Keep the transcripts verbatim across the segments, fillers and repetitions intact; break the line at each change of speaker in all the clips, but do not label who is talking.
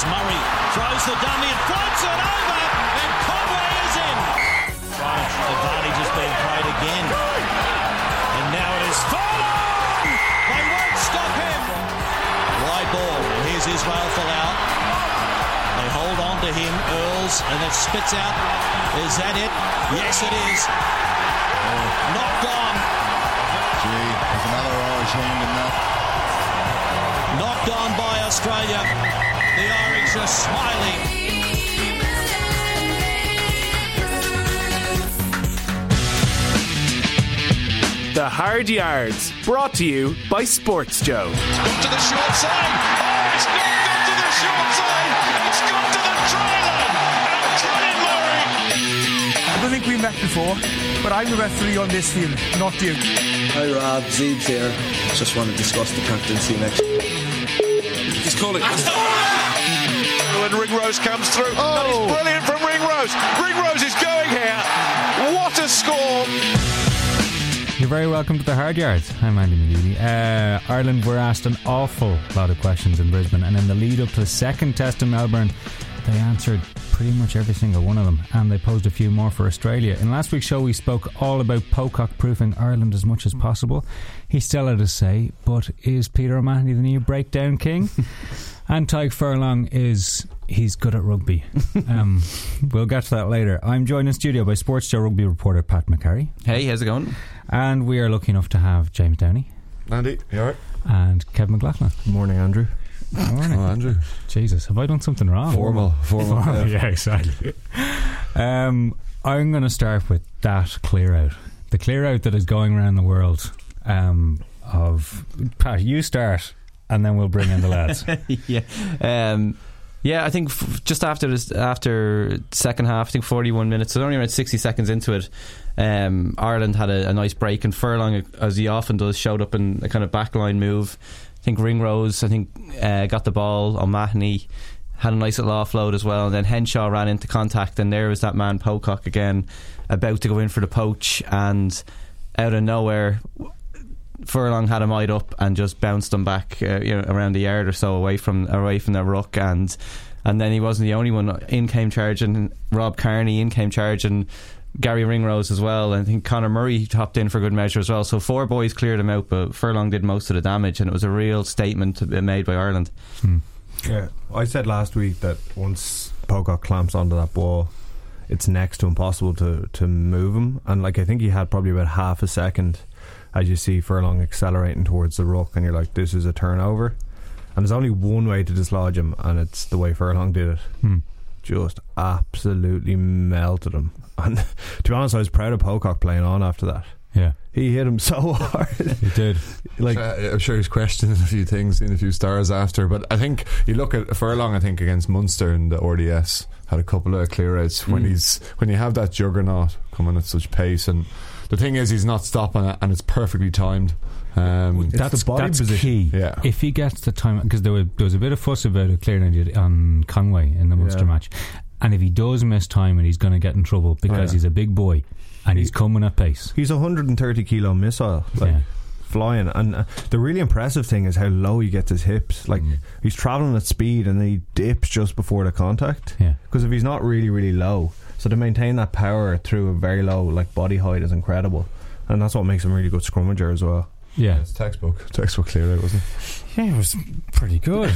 Murray throws the dummy and floats it over, and Conway is in. Right, advantage has been played again, and now it is Furlong. They won't stop him. Wide ball. Here's Israel Folau. They hold on to him. Earls, and it spits out. Is that it? Yes, it is. Oh, not gone.
Gee, there's another Irish hand in that.
Not gone by Australia. The Irish are smiling.
The Hard Yards, brought to you by Sports Joe.
It's gone to the short side. Oh, it's not gone to the short side. It's gone to the try line. And Colin Murray.
I don't think we met before, but I'm the referee on this field, not you.
Hi Rob, Zeebs here. Just want to discuss the captaincy next.
He's calling. When Ringrose comes through. Oh. That is brilliant from Ringrose. Ringrose is going here. What a score.
You're very welcome to the Hard Yards. I'm Andy McGeady. Uh, Ireland were asked an awful lot of questions in Brisbane, and in the lead up to the second test in Melbourne, they answered pretty much every single one of them, and they posed a few more for Australia. In last week's show we spoke all about Pocock proofing Ireland as much as possible. He still had a say, but is Peter O'Mahony the new breakdown king? And Tadhg Furlong is he's good at rugby. um, we'll get to that later. I'm joined in studio by Sports Joe rugby reporter Pat McCarry.
Hey, how's it going?
And we are lucky enough to have James Downey.
Andy, you alright?
And Kevin McLaughlin.
Good morning, Andrew.
Good morning.
Oh, Andrew.
Jesus, have I done something wrong?
Formal. Formal.
Formal. Yeah, exactly. um, I'm going to start with that clear out. The clear out that is going around the world um, of... Pat, you start and then we'll bring in the lads.
yeah. Um, yeah, I think f- just after this, after second half, I think forty-one minutes, so only around sixty seconds into it, um, Ireland had a, a nice break, and Furlong, as he often does, showed up in a kind of backline move. I think Ringrose, I think, uh, got the ball. O'Mahony had a nice little offload as well, and then Henshaw ran into contact, and there was that man Pocock again, about to go in for the poach, and out of nowhere, Furlong had him eyed up and just bounced him back, uh, you know, around a yard or so away from away from the ruck, and and then he wasn't the only one. In came charging Rob Kearney, in came charging Gary Ringrose as well, and I think Conor Murray hopped in for good measure as well. So four boys cleared him out, but Furlong did most of the damage, and it was a real statement made by Ireland.
Hmm.
Yeah, I said last week that once Pocock clamps onto that ball, it's next to impossible to, to move him, and like I think he had probably about half a second as you see Furlong accelerating towards the ruck, and you're like, this is a turnover, and there's only one way to dislodge him, and it's the way Furlong did it.
Hmm.
Just absolutely melted him. And to be honest, I was proud of Pocock playing on after that.
Yeah,
he hit him so hard.
He did.
Like, uh, I'm sure he's questioning a few things, seen a few stars after, but I think you look at Furlong, I think against Munster in the R D S had a couple of clear outs mm. when he's when you have that juggernaut coming at such pace, and the thing is he's not stopping it, and it's perfectly timed. Um,
that's
the body
that's
position.
key.
Yeah.
If he gets the time, because there, there was a bit of fuss about a clear on Conway in the Munster
yeah.
match, and if he does miss time, and he's going to get in trouble because oh, yeah. he's a big boy and he, he's coming at pace.
He's a one hundred thirty kilo missile, like yeah. flying, and uh, the really impressive thing is how low he gets his hips. Like mm. he's travelling at speed and then he dips just before the contact.
Yeah,
because if he's not really really low, so to maintain that power through a very low like body height is incredible, and that's what makes him a really good scrummager as well.
Yeah,
it's textbook textbook clear out, wasn't it?
Yeah, it was pretty good.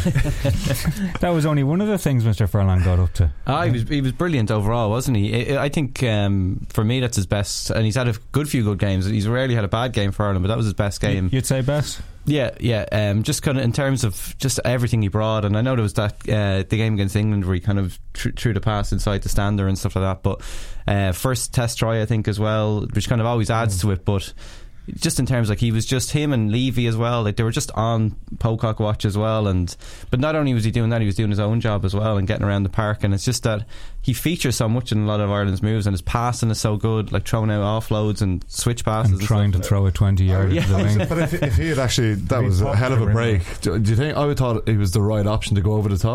That was only one of the things Mister Furlong got up to.
Ah, he was he was brilliant overall, wasn't he? I think um, for me that's his best, and he's had a good few good games. He's rarely had a bad game for Ireland, but that was his best game.
You'd say best?
Yeah, yeah. Um, just kind of in terms of just everything he brought, and I know there was that uh, the game against England where he kind of tr- threw the pass inside the stander and stuff like that. But uh, first test try, I think as well, which kind of always adds mm. to it, but. Just in terms like he was just him and Levy as well, like they were just on Pocock watch as well, and but not only was he doing that, he was doing his own job as well and getting around the park, and it's just that he features so much in a lot of Ireland's moves, and his passing is so good, like throwing out offloads and switch passes
and, and trying
stuff.
to throw a twenty yard
yeah.
to the wing.
But if, if he had actually, that was a hell of a break. Do, do you think I would thought it was the right option to go over the top?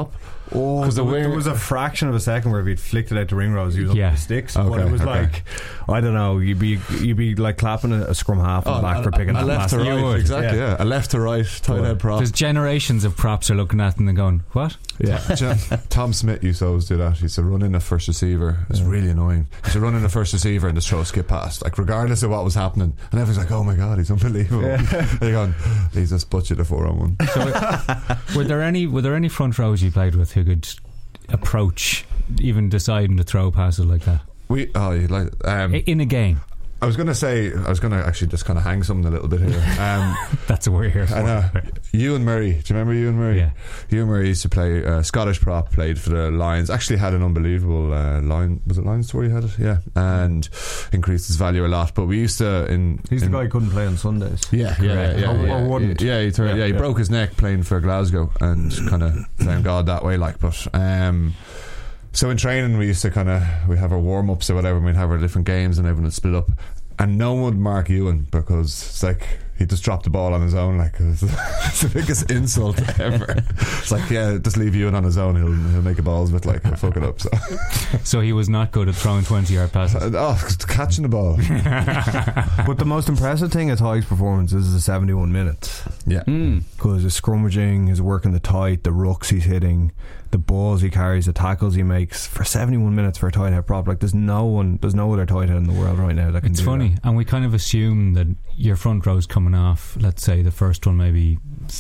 Oh,
because
there,
the
was- there
wing-
was a fraction of a second where if he'd flicked it out to Ringrose, he was
Yeah.
on the sticks.
Okay,
but it was
okay.
like, I don't know, you'd be you'd be like clapping a, a scrum half on the back
a,
for picking
a
that
left
last
to
You
right,
would.
exactly.
Yeah.
Yeah. a left to right tight head prop.
There's generations of props are looking at them and going, what?
Yeah, Tom Smith used to always do that. He used to run in a first receiver. It's really annoying. He used to run in a first receiver and just throw a skip past, like regardless of what was happening. And everyone's like, "Oh my god, he's unbelievable."
Yeah.
They're going, "He's just butchered a four on one."
So, were there any were there any front rows you played with who could approach, even deciding to throw passes like that
We oh, you like um,
I- in a game?
I was going to say, I was going to actually just kind of hang something a little bit here. Um,
That's what we're here for.
I know. Ewan Murray. Do you remember Ewan Murray?
Yeah.
Ewan Murray used to play uh, Scottish prop, played for the Lions. Actually had an unbelievable uh, line. Was it Lions tour he had it? Yeah. And increased his value a lot. But we used to. in
He's
in,
the guy who couldn't play on Sundays.
Yeah, yeah, yeah, yeah,
Or-
yeah.
or wouldn't.
Yeah, he, turned, yeah,
Yeah,
he
yeah.
broke his neck playing for Glasgow and kind of found God that way. Like, but um, so in training we used to kind of we have our warm ups or whatever. And we'd have our different games and everyone would split up. And no one would mark Ewan because it's like he just dropped the ball on his own. Like it was, it's the biggest insult ever. It's like, yeah, just leave Ewan on his own. He'll he'll make a balls with, like he'll fuck it up. So,
So he was not good at throwing twenty yard passes.
oh, catching the ball.
But the most impressive thing at Tig's performance is the seventy-one minutes.
Yeah,
Because his scrummaging, his work in the tight, the rucks he's hitting, the balls he carries, the tackles he makes for seventy-one minutes for a tight head prop. Like there's no one, there's no other tight head in the world right now that can
It's
do
funny,
that.
and we kind of assume that your front row's coming off, let's say the first one maybe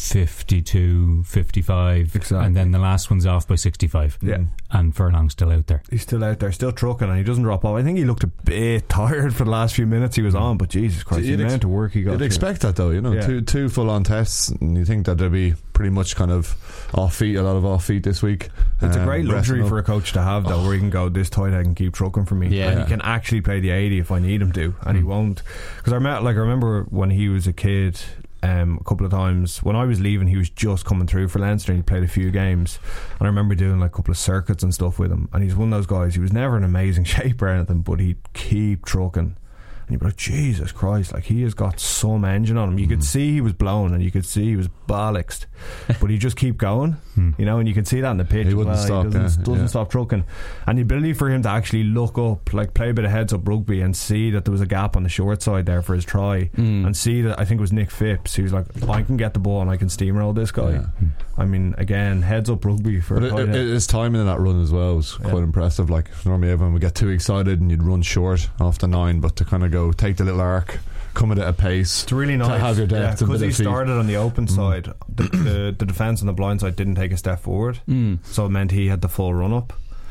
fifty-two, fifty-five,
Exactly.
and then the last one's off by sixty-five.
Yeah.
And Furlong's still out there.
He's still out there, still trucking, and he doesn't drop off. I think he looked a bit tired for the last few minutes he was on, but Jesus Christ, the
You'd ex-
amount of work he got
You'd
through.
expect that though, you know,
Yeah.
two two full on tests, and you think that they'd be pretty much kind of off feet, a lot of off feet this week.
It's a
Um,
great luxury
resting
for a
up.
coach to have, though, where he can go, this tight head can keep trucking for me,
Yeah.
and he can actually play the eighty if I need him to, and he won't. Because I met, like, I remember when he was a kid, um, a couple of times when I was leaving, he was just coming through for Leinster, and he played a few games, and I remember doing like a couple of circuits and stuff with him, and he's one of those guys. He was never in amazing shape or anything, but he'd keep trucking. And you'd be like, Jesus Christ, like he has got some engine on him. You could see he was blown, and you could see he was bollocksed, but he just keep going, you know, and you could see that in the pitch.
He
as
wouldn't
well.
stop,
He doesn't,
yeah,
doesn't
yeah.
stop trucking, and the ability for him to actually look up, like play a bit of heads up rugby, and see that there was a gap on the short side there for his try, and see that I think it was Nick Phipps. He was like, I can get the ball and I can steamroll this guy.
Yeah.
I mean, again, heads up rugby for.
But
a
it,
tight
it,
head.
his timing in that run as well was quite
Yeah.
impressive. Like normally everyone would get too excited and you'd run short off the nine, but to kind of go take the little arc, come at it at a pace.
It's really nice
to have your depth and
because
bit
he
of feet.
started on the open side. The, the, the defence on the blind side didn't take a step forward, so it meant he had the full run up.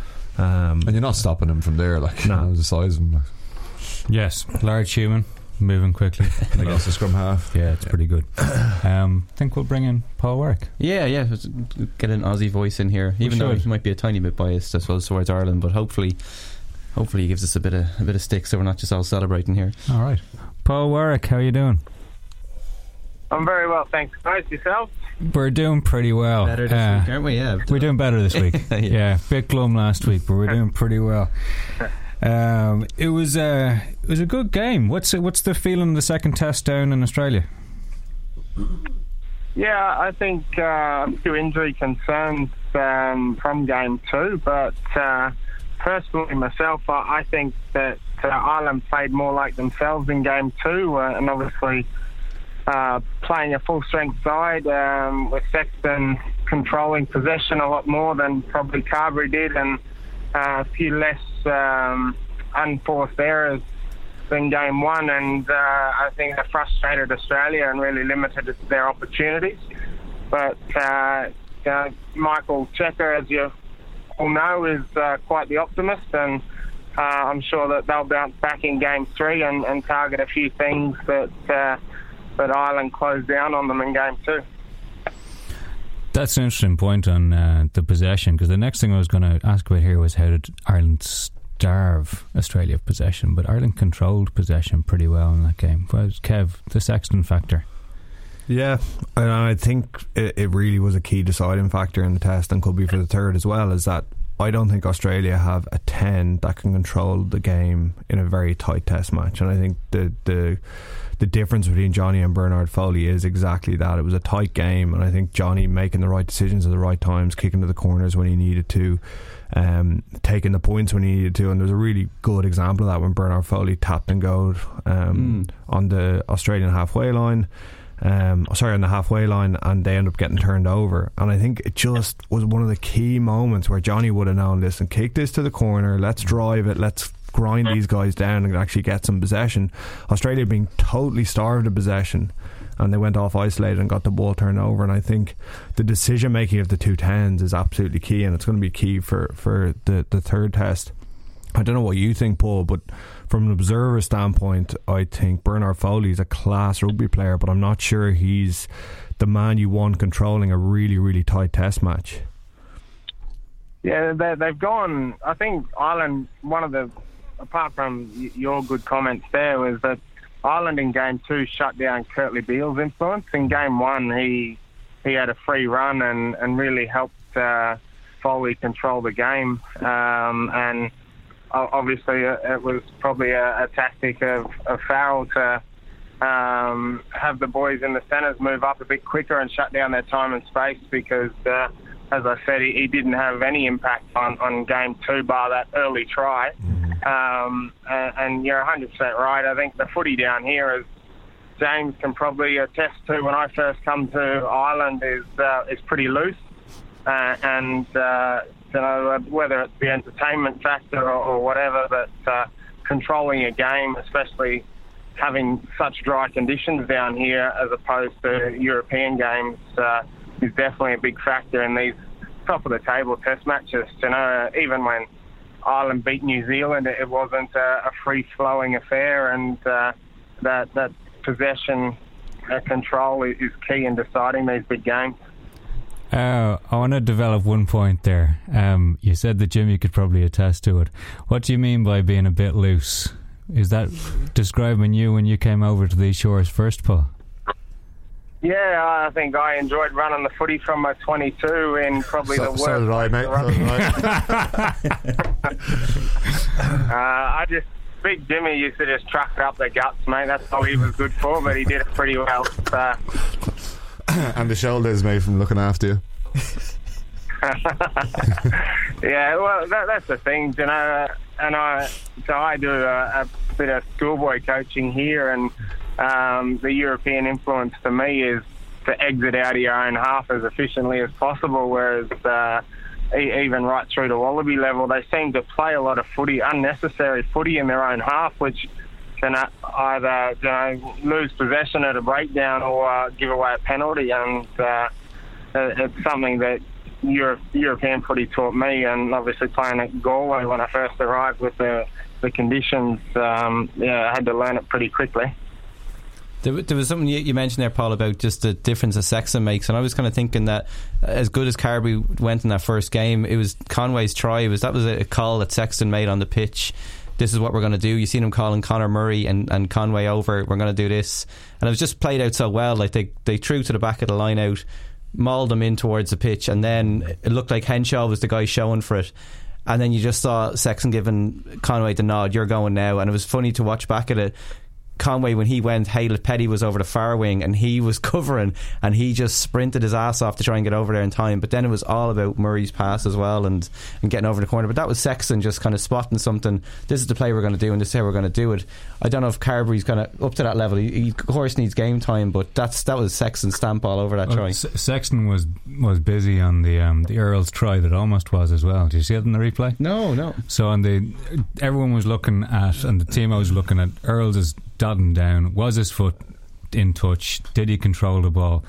Um,
and you're not stopping him from there. Like
No.
you know, the size of him. Like,
Yes, large human, moving quickly.
like also scrum half.
Yeah, it's pretty good. Um, I think we'll bring in Paul Warwick.
Yeah, yeah. let's Get an Aussie voice in here, even though
should.
he might be a tiny bit biased, I suppose, towards Ireland. But hopefully, hopefully, he gives us a bit of a bit of stick, so we're not just all celebrating here.
All right, Paul Warwick, how you doing?
I'm very well, thanks, guys. Yourself?
We're doing pretty well.
Better this
Uh,
week, aren't we? Yeah,
We're doing better this week.
Yeah.
yeah. bit glum last week, but we're doing pretty well. Um, it was uh, it was a good game. What's what's the feeling of the second test down in Australia?
Yeah, I think uh, a few injury concerns um, from game two, but uh, personally myself, I, I think that uh, Ireland played more like themselves in game two, uh, and obviously uh, playing a full-strength side um, with Sexton controlling possession a lot more than probably Carberry did, and uh, a few less um, unforced errors than game one, and uh, I think that frustrated Australia and really limited their opportunities. But uh, uh, Michael Checker, as you all know, is uh, quite the optimist, and uh, I'm sure that they'll bounce back in game three and, and target a few things that uh, that Ireland closed down on them in game two.
That's an interesting point on uh, the possession, because the next thing I was going to ask about here was how did Ireland starve Australia of possession, but Ireland controlled possession pretty well in that game. What was Kev, the Sexton factor?
Yeah, and I think it, it really was a key deciding factor in the test, and could be for the third as well, is that I don't think Australia have a ten that can control the game in a very tight test match, and I think the the the difference between Johnny and Bernard Foley is exactly that. It was a tight game, and I think Johnny making the right decisions at the right times, kicking to the corners when he needed to, um, taking the points when he needed to, and there's a really good example of that when Bernard Foley tapped and goed um, mm. on the Australian halfway line. Um, sorry, on the halfway line, and they end up getting turned over. And I think it just was one of the key moments where Johnny would have known, listen, kick this to the corner, let's drive it, let's grind these guys down and actually get some possession. Australia being totally starved of possession, and they went off isolated and got the ball turned over. And I think the decision making of the two tens is absolutely key, and it's going to be key for, for the, the third test. I don't know what you think, Paul, but from an observer standpoint, I think Bernard Foley is a class rugby player, but I'm not sure he's the man you want controlling a really, really tight test match.
Yeah, they, they've gone. I think Ireland, one of the, apart from your good comments there, was that Ireland in game two shut down Kurtley Beale's influence. In game one, he he had a free run and, and really helped uh, Foley control the game. Um, and obviously, it was probably a, a tactic of, of Farrell to um, have the boys in the centres move up a bit quicker and shut down their time and space because, uh, as I said, he, he didn't have any impact on, on game two bar that early try. Um, and, and you're one hundred percent right. I think the footy down here, as James can probably attest to, when I first come to Ireland, is uh, is pretty loose. Uh, and... Uh, You know, whether it's the entertainment factor or, or whatever, but uh, controlling a game, especially having such dry conditions down here as opposed to European games, uh, is definitely a big factor in these top of the table test matches. You know, even when Ireland beat New Zealand, it wasn't a, a free flowing affair, and uh, that that possession uh, control is, is key in deciding these big games.
Uh, I want to develop one point there. Um, you said that Jimmy could probably attest to it. What do you mean by being a bit loose? Is that describing you when you came over to these shores first, Paul?
Yeah, I think I enjoyed running the footy from my twenty-two in probably
so,
the worst.
So did I, mate. So did
I. uh, I just, Big Jimmy used to just truck it up the guts, mate. That's all he was good for, but he did it pretty well. So.
And the shoulders, mate, from looking after you.
Yeah, well, that, that's the thing, you know. And I, so I do a, a bit of schoolboy coaching here, and um, the European influence for me is to exit out of your own half as efficiently as possible. Whereas uh, e- even right through to Wallaby level, they seem to play a lot of footy, unnecessary footy in their own half, which can either, you know, lose possession at a breakdown or uh, give away a penalty. And uh, it's something that Europe, European footy taught me, and obviously playing at Galway when I first arrived with the, the conditions, um, yeah, I had to learn it pretty quickly.
There, there was something you, you mentioned there, Paul, about just the difference that Sexton makes, and I was kind of thinking that as good as Carbery went in that first game, it was Conway's try. It was that was a call that Sexton made on the pitch. This is what we're going to do. You seen him calling Conor Murray and, and Conway over. We're going to do this, and it was just played out so well. Like they they threw to the back of the line out, mauled him in towards the pitch, and then it looked like Henshaw was the guy showing for it. And then you just saw Sexton giving Conway the nod. You're going now, and it was funny to watch back at it. Conway, when he went, Haylett Petty was over the far wing and he was covering, and he just sprinted his ass off to try and get over there in time. But then it was all about Murray's pass as well, and, and getting over the corner. But that was Sexton just kind of spotting something. This is the play we're going to do, and this is how we're going to do it. I don't know if Carbery's kind of up to that level. He, he of course needs game time, but that's that was Sexton's stamp all over that
well,
try.
S- Sexton was was busy on the um, the Earls try that almost was as well. Did you see it in the replay?
No, no.
So on the everyone was looking at, and the team I was looking at, Earls is dotting down. Was his foot in touch? Did he control the ball?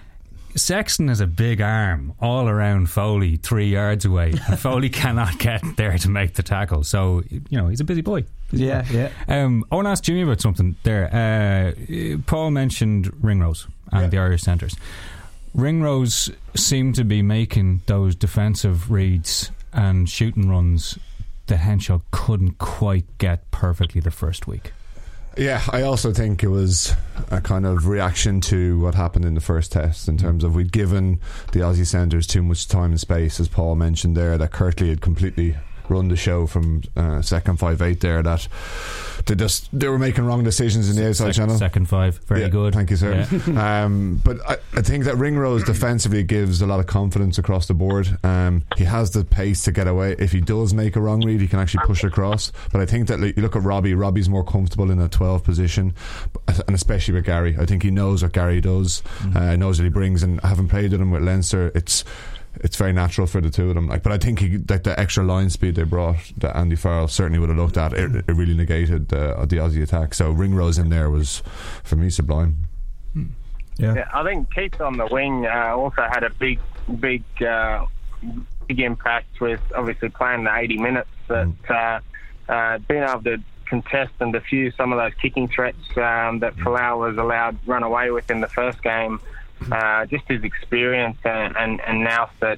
Sexton has a big arm all around Foley three yards away, and Foley cannot get there to make the tackle. So, you know, he's a busy boy. Busy
yeah,
boy.
yeah.
Um, I want to ask Jimmy about something there. Uh, Paul mentioned Ringrose and yeah. the Irish centres. Ringrose seemed to be making those defensive reads and shooting runs that Henshaw couldn't quite get perfectly the first week.
Yeah, I also think it was a kind of reaction to what happened in the first test, in terms of we'd given the Aussie centres too much time and space, as Paul mentioned there, that Kirtley had completely run the show from uh, second five eight there, that they just they were making wrong decisions in the outside
second,
channel.
Second five, very
yeah,
good.
Thank you, sir.
Yeah.
um, but I, I think that Ringrose defensively gives a lot of confidence across the board. Um, he has the pace to get away. If he does make a wrong read, he can actually push across. But I think that, like, you look at Robbie. Robbie's more comfortable in a twelve position, and especially with Gary. I think he knows what Gary does. Mm-hmm. Uh, knows what he brings, and having played with him with Leinster, it's. It's very natural for the two of them. Like, but I think he, like the extra line speed they brought, that Andy Farrell certainly would have looked at. It, it really negated uh, the Aussie attack. So Ringrose in there was, for me, sublime.
Yeah,
yeah I think Keith on the wing uh, also had a big, big, uh, big impact with obviously playing the eighty minutes. That mm. uh, uh, being able to contest and defuse some of those kicking threats um, that Folau was allowed run away with in the first game. Uh, just his experience and, and, and now that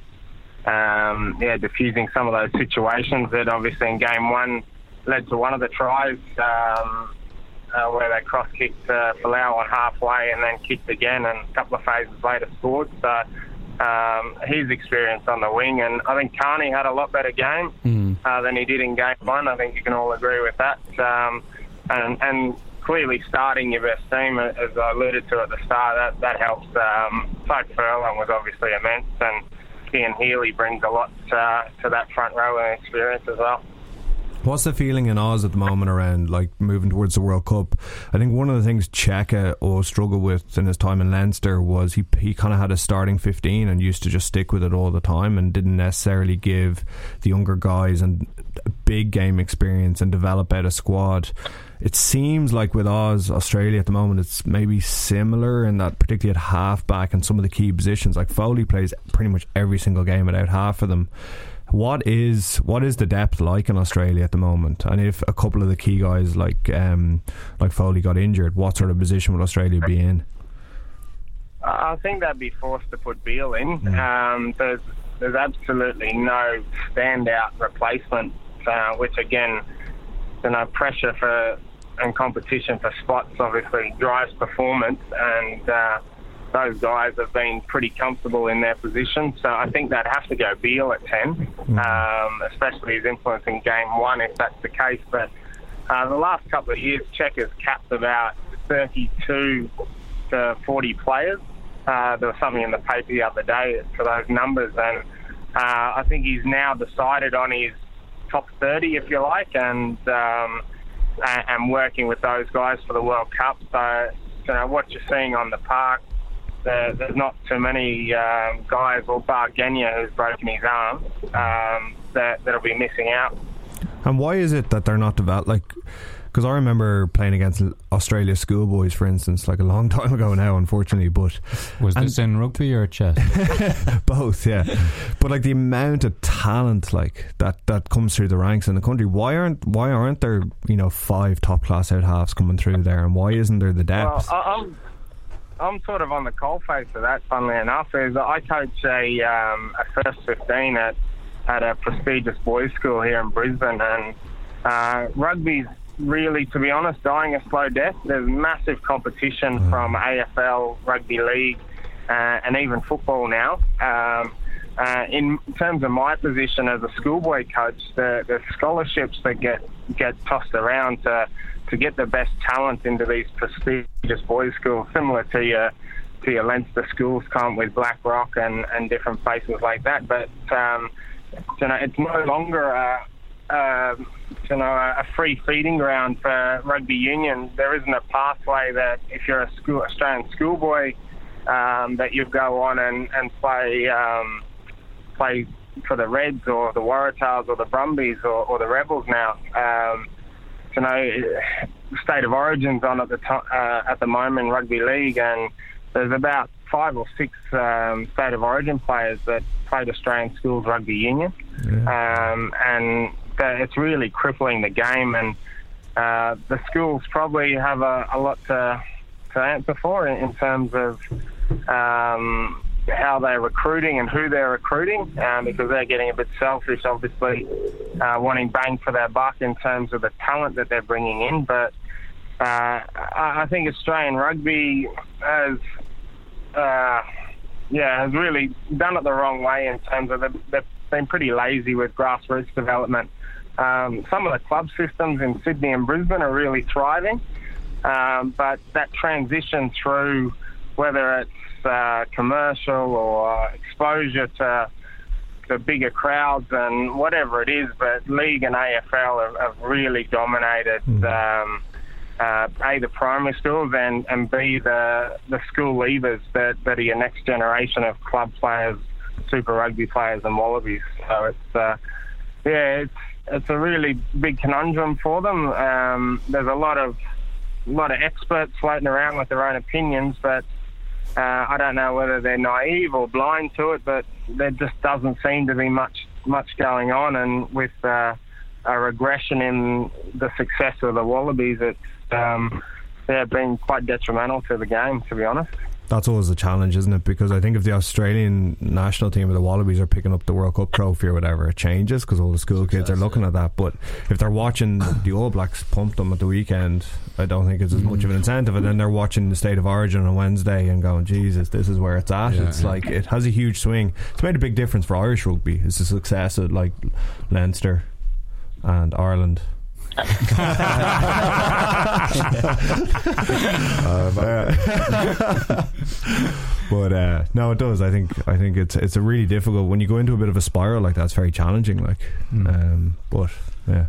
um, yeah, diffusing some of those situations that obviously in game one led to one of the tries um, uh, where they cross-kicked uh, Folau on halfway and then kicked again, and a couple of phases later scored. So um, his experience on the wing, and I think Carney had a lot better game mm. uh, than he did in game one. I think you can all agree with that. Um, and, and clearly starting your best team, as I alluded to at the start, that, that helps. Um, Doug Furlong was obviously immense, and Ian Healy brings a lot uh, to that front row and experience as well.
What's the feeling in Oz at the moment around like moving towards the World Cup? I think one of the things Cheika or struggled with in his time in Leinster was he he kind of had a starting fifteen and used to just stick with it all the time and didn't necessarily give the younger guys and big game experience and develop out a squad. It seems like with Oz, Australia at the moment, it's maybe similar in that, particularly at half back and some of the key positions. Like Foley plays pretty much every single game without half of them. What is what is the depth like in Australia at the moment? And if a couple of the key guys like um, like Foley got injured, what sort of position would Australia be in?
I think they'd be forced to put Beale in. Mm. Um, there's there's absolutely no standout replacement, uh, which again, you know, pressure for and competition for spots obviously drives performance, and uh, those guys have been pretty comfortable in their position. So I think they'd have to go Beale at ten, mm. um, especially his influence in game one if that's the case. But uh, the last couple of years, Cheika's capped about thirty-two to forty players. Uh, there was something in the paper the other day for those numbers, and uh, I think he's now decided on his top thirty, if you like, and um, and working with those guys for the World Cup. So, you know, what you're seeing on the park, there, there's not too many um, guys, or bar Genia, who's broken his arm, um, that, that'll be missing out.
And why is it that they're not developed? Like, because I remember playing against Australia schoolboys, for instance, like a long time ago now, unfortunately. But
was this in rugby or chess?
Both, yeah. But like the amount of talent, like that, that comes through the ranks in the country. Why aren't why aren't there, you know, five top class out halves coming through there, and why isn't there the depth?
Well, I'm I'm sort of on the coalface of that. Funnily enough, is that I coach a um, a first fifteen at at a prestigious boys' school here in Brisbane, and uh, rugby's really, to be honest, dying a slow death. There's massive competition mm. from A F L, rugby league, uh, and even football now. Um, uh, in terms of my position as a schoolboy coach, the, the scholarships that get get tossed around to to get the best talent into these prestigious boys' schools, similar to your to your Leinster schools, come with Blackrock and, and different places like that. But um, you know, it's no longer a Uh, you know, a free feeding ground for rugby union. There isn't a pathway that if you're a school Australian schoolboy um, that you go on and, and play um, play for the Reds or the Waratahs or the Brumbies or, or the Rebels now. Um, you know, State of Origin's on at the to- uh, at the moment in rugby league, and there's about five or six um, State of Origin players that played Australian schools rugby union, yeah. um, and it's really crippling the game, and uh, the schools probably have a, a lot to, to answer for in, in terms of um, how they're recruiting and who they're recruiting, um, because they're getting a bit selfish, obviously, uh, wanting bang for their buck in terms of the talent that they're bringing in. But uh, I, I think Australian rugby has, uh, yeah, has really done it the wrong way in terms of the, they've been pretty lazy with grassroots development. Um, some of the club systems in Sydney and Brisbane are really thriving, um, but that transition through, whether it's uh, commercial or exposure to the bigger crowds and whatever it is, but League and A F L have, have really dominated um, uh, A, the primary schools, and, and B, the the school leavers that, that are your next generation of club players, Super Rugby players and Wallabies. So it's, uh, yeah, it's it's a really big conundrum for them. Um, there's a lot of a lot of experts floating around with their own opinions, but Uh, I don't know whether they're naive or blind to it, but there just doesn't seem to be much much going on. And with uh, a regression in the success of the Wallabies, it's um, yeah, been quite detrimental to the game, to be honest.
That's always the challenge, isn't it? Because I think if the Australian national team or the Wallabies are picking up the World Cup trophy or whatever, it changes because all the school kids are looking at that. But if they're watching the All Blacks pump them at the weekend, I don't think it's as much of an incentive. And then they're watching the State of Origin on Wednesday and going, Jesus, this is where it's at.
Yeah,
it's
yeah.
like, it has a huge swing. It's made a big difference for Irish rugby. It's the success of like Leinster and Ireland. uh, but uh, no, it does. I think I think it's it's a really difficult when you go into a bit of a spiral like that. It's very challenging. Like, mm. um, but yeah,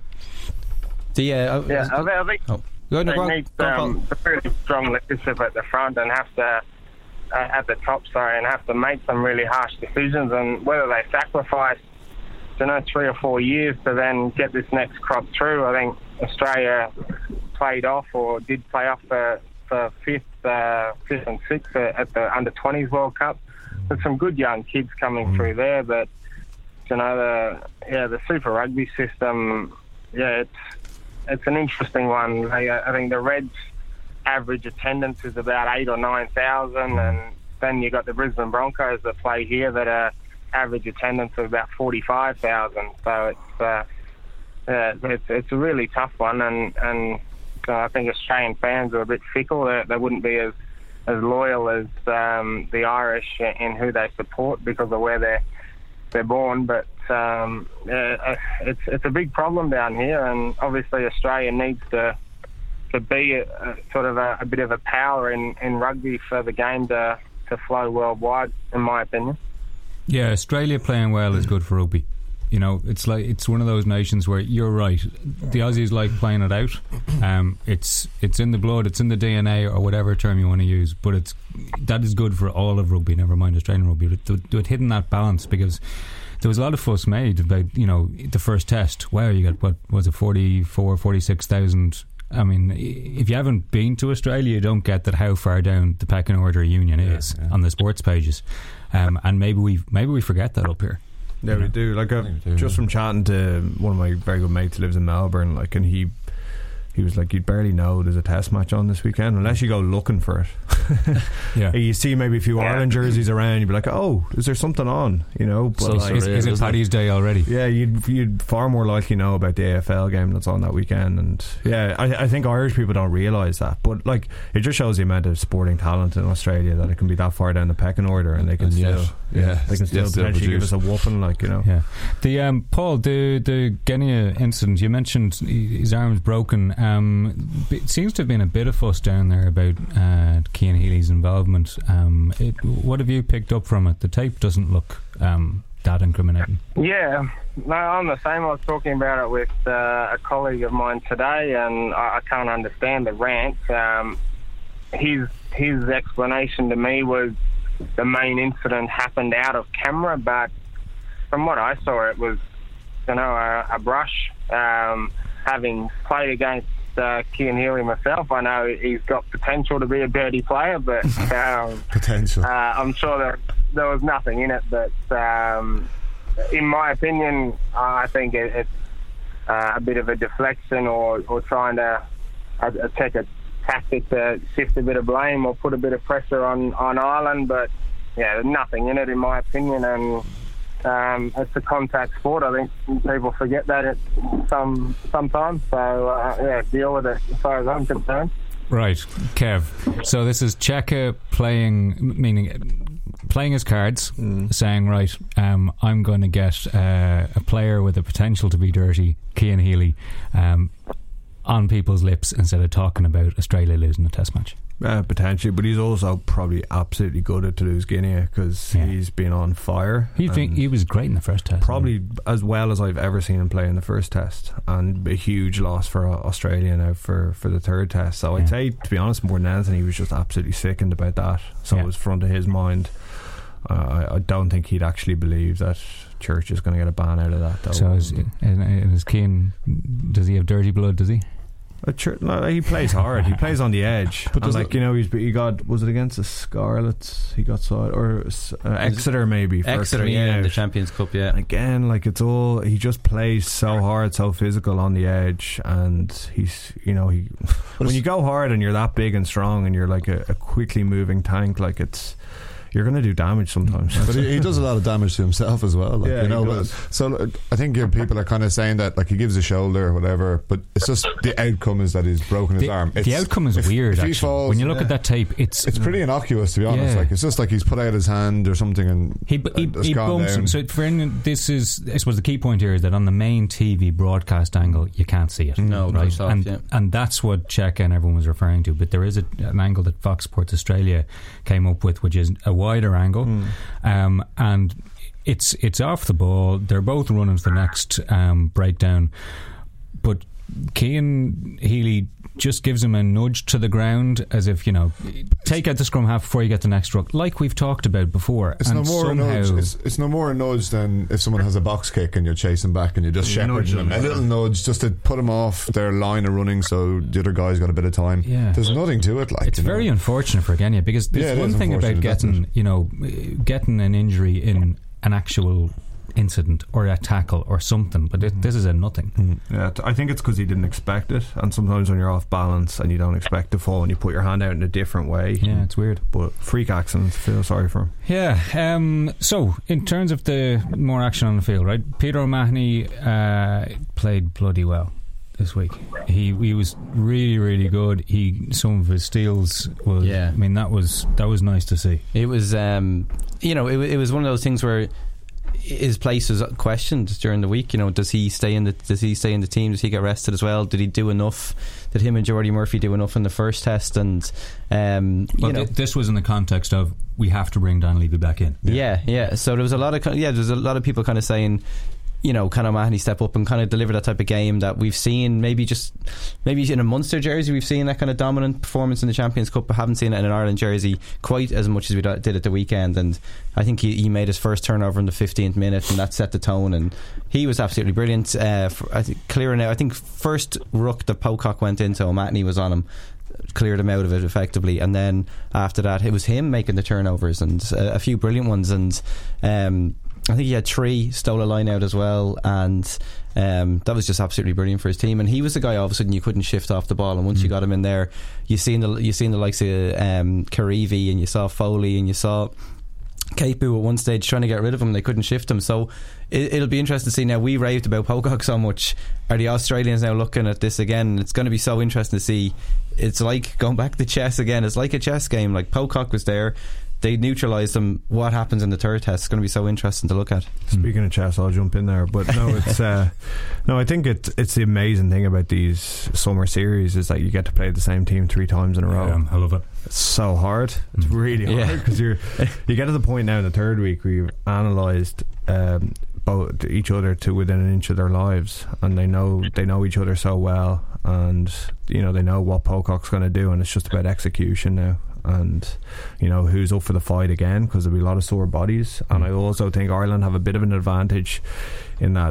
the uh,
yeah. I, I think
oh. Go
they
on,
need
go on,
um, a really strong leadership at the front and have to uh, at the top. Sorry, and have to make some really harsh decisions. And whether they sacrifice, you know, three or four years to then get this next crop through. I think Australia played off or did play off for, for fifth, uh, fifth and sixth at the under twenties World Cup. There's some good young kids coming through there, but you know, the yeah, the Super Rugby system, yeah, it's it's an interesting one. I, I think the Reds' average attendance is about eight or nine thousand, and then you got the Brisbane Broncos that play here that are average attendance of about forty-five thousand. So it's uh, yeah, it's it's a really tough one, and and uh, I think Australian fans are a bit fickle. They, they wouldn't be as as loyal as um, the Irish in who they support because of where they're they're born. But um, yeah, it's it's a big problem down here, and obviously Australia needs to to be a, a, sort of a, a bit of a power in, in rugby for the game to to flow worldwide, in my opinion.
Yeah, Australia playing well is good for rugby. You know, it's like it's one of those nations where you're right. The Aussies like playing it out. Um, it's it's in the blood, it's in the D N A, or whatever term you want to use. But it's that is good for all of rugby. Never mind Australian rugby. But with hitting that balance, because there was a lot of fuss made about, you know, the first test. Wow, you got what was it, forty-four, forty-six thousand. I mean, if you haven't been to Australia, you don't get that how far down the pecking order Union is yeah, yeah. on the sports pages. Um, and maybe we maybe we forget that up here.
Yeah, we know? do. Like, uh, do, just yeah. from chatting to one of my very good mates who lives in Melbourne, like, and he he was like, you'd barely know there's a test match on this weekend unless you go looking for it. yeah, you see maybe a few yeah. Ireland jerseys around, you'd be like, oh, is there something on? You know, but
so
like,
is, is it Paddy's Day already?
Yeah, you'd you'd far more likely know about the A F L game that's on that weekend. And yeah, I, I think Irish people don't realise that, but like, it just shows the amount of sporting talent in Australia that it can be that far down the pecking order, and they can and still yet, yeah, yeah they can still yes, potentially give us a whooping, like, you know.
Yeah. The um, Paul, the the Genia incident, you mentioned his arm's broken. Um, it seems to have been a bit of fuss down there about uh, Cian Healy's involvement. Um, it, what have you picked up from it? The tape doesn't look um, that incriminating.
Yeah, no, I'm the same. I was talking about it with uh, a colleague of mine today, and I, I can't understand the rant. Um, his his explanation to me was the main incident happened out of camera, but from what I saw, it was, you know, a, a brush. Um, having played against uh, Cian Healy myself, I know he's got potential to be a dirty player, but um,
potential.
Uh, I'm sure there there was nothing in it. But um, in my opinion, I think it, it's uh, a bit of a deflection, or, or trying to uh, take a tactic to shift a bit of blame or put a bit of pressure on, on Ireland. But yeah, there's nothing in it, in my opinion, and um, it's a contact sport. I think people forget that it some sometimes. So uh, yeah, deal with it as far as I'm concerned.
Right, Kev. So this is Cheika playing, meaning playing his cards, mm. saying, right, um, I'm going to get uh, a player with the potential to be dirty, Cian Healy, um, on people's lips instead of talking about Australia losing a test match.
Uh, potentially, but he's also probably absolutely good at Toulouse Guinea because yeah. he's been on fire.
He think he was great in the first test.
Probably as well as I've ever seen him play in the first test, and a huge loss for Australia now for, for the third test. So yeah. I'd say, to be honest, more than anything, he was just absolutely sickened about that. So yeah. it was front of his mind. Uh, I, I don't think he'd actually believe that Church is going to get a ban out of that, though.
So is, is Cian, does he have dirty blood, does he?
A church, no, he plays hard. He plays on the edge. But and like you know, he's he got was it against the Scarlets? He got side or uh, Exeter maybe.
Exeter, yeah, in the Champions Cup, yeah.
And again, like it's all he just plays so hard, so physical on the edge, and he's you know he when you go hard and you're that big and strong and you're like a, a quickly moving tank, like it's. You're going to do damage sometimes.
But he, he does a lot of damage to himself as well. Like,
yeah,
you know.
But,
so uh, I think uh, people are kind of saying that like he gives a shoulder or whatever, but it's just the outcome is that he's broken his
the,
arm. It's,
the outcome is
if,
weird.
If
actually.
he falls,
when you look
yeah.
at that tape, it's
it's pretty innocuous to be honest.
Yeah.
Like it's just like he's put out his hand or something, and
he he, he bumps. Down. So for anyone, this is I suppose the key point here is that on the main T V broadcast angle, you can't see it.
No,
right,
off,
and
yeah.
and that's what Cheika and everyone was referring to. But there is a, an angle that Fox Sports Australia came up with, which is a wider angle. Mm. Um, and it's it's off the ball. They're both running to the next um, breakdown, but Cian Healy just gives him a nudge to the ground as if, you know, take out the scrum half before you get the next ruck, like we've talked about before.
It's
and
no more
somehow,
a nudge. It's, it's no more a nudge than if someone has a box kick and you're chasing back and you're just shepherding them. A little nudge just to put them off their line of running so the other guy's got a bit of time.
Yeah.
There's nothing to it. Like
it's very
know.
unfortunate for Genia because there's yeah, one thing about getting, you know, getting an injury in an actual incident or a tackle or something, but it, this is a nothing.
Mm. Yeah, I think it's because he didn't expect it, and sometimes when you're off balance and you don't expect to fall and you put your hand out in a different way,
yeah, it's weird.
But freak accidents, feel sorry for him.
Yeah. Um, so in terms of the more action on the field, right? Peter O'Mahony uh, played bloody well this week. He he was really really good. He some of his steals was. Yeah. I mean that was that was nice to see.
It was um, you know it, it was one of those things where his place was questioned during the week. You know, does he stay in the does he stay in the team? Does he get rested as well? Did he do enough? Did him and Jordy Murphy do enough in the first test? And um, you
well,
know,
th- this was in the context of we have to bring Dan Levy back in.
Yeah, yeah. yeah. So there was a lot of yeah, there's a lot of people kind of saying, you know, can O'Mahony step up and kind of deliver that type of game that we've seen maybe just maybe in a Munster jersey we've seen that kind of dominant performance in the Champions Cup, but haven't seen it in an Ireland jersey quite as much as we did at the weekend. And I think he, he made his first turnover in the fifteenth minute and that set the tone, and he was absolutely brilliant. uh, for, I think clearing out I think first ruck that Pocock went into, O'Mahony was on him, cleared him out of it effectively, and then after that it was him making the turnovers and a, a few brilliant ones. And um I think he had three, stole a line out as well, and um, that was just absolutely brilliant for his team. And he was the guy all of a sudden you couldn't shift off the ball, and once mm. you got him in there, you seen the you seen the likes of um, Karevi, and you saw Foley, and you saw Capu at one stage trying to get rid of him. They couldn't shift him. So it, it'll be interesting to see. Now, we raved about Pocock so much. Are the Australians now looking at this again? It's going to be so interesting to see. It's like going back to chess again. It's like a chess game. Like Pocock was there, they neutralised them. What happens in the third test is going to be so interesting to look at.
Speaking of chess, I'll jump in there. But no, it's uh, no. I think it, it's the amazing thing about these summer series is that you get to play the same team three times in a row.
Yeah, I love it.
It's so hard. It's really hard because yeah. you're you get to the point now in the third week where you've analysed um, both each other to within an inch of their lives, and they know they know each other so well, and you know they know what Pocock's going to do, and it's just about execution now. And you know who's up for the fight again, because there'll be a lot of sore bodies. And I also think Ireland have a bit of an advantage in that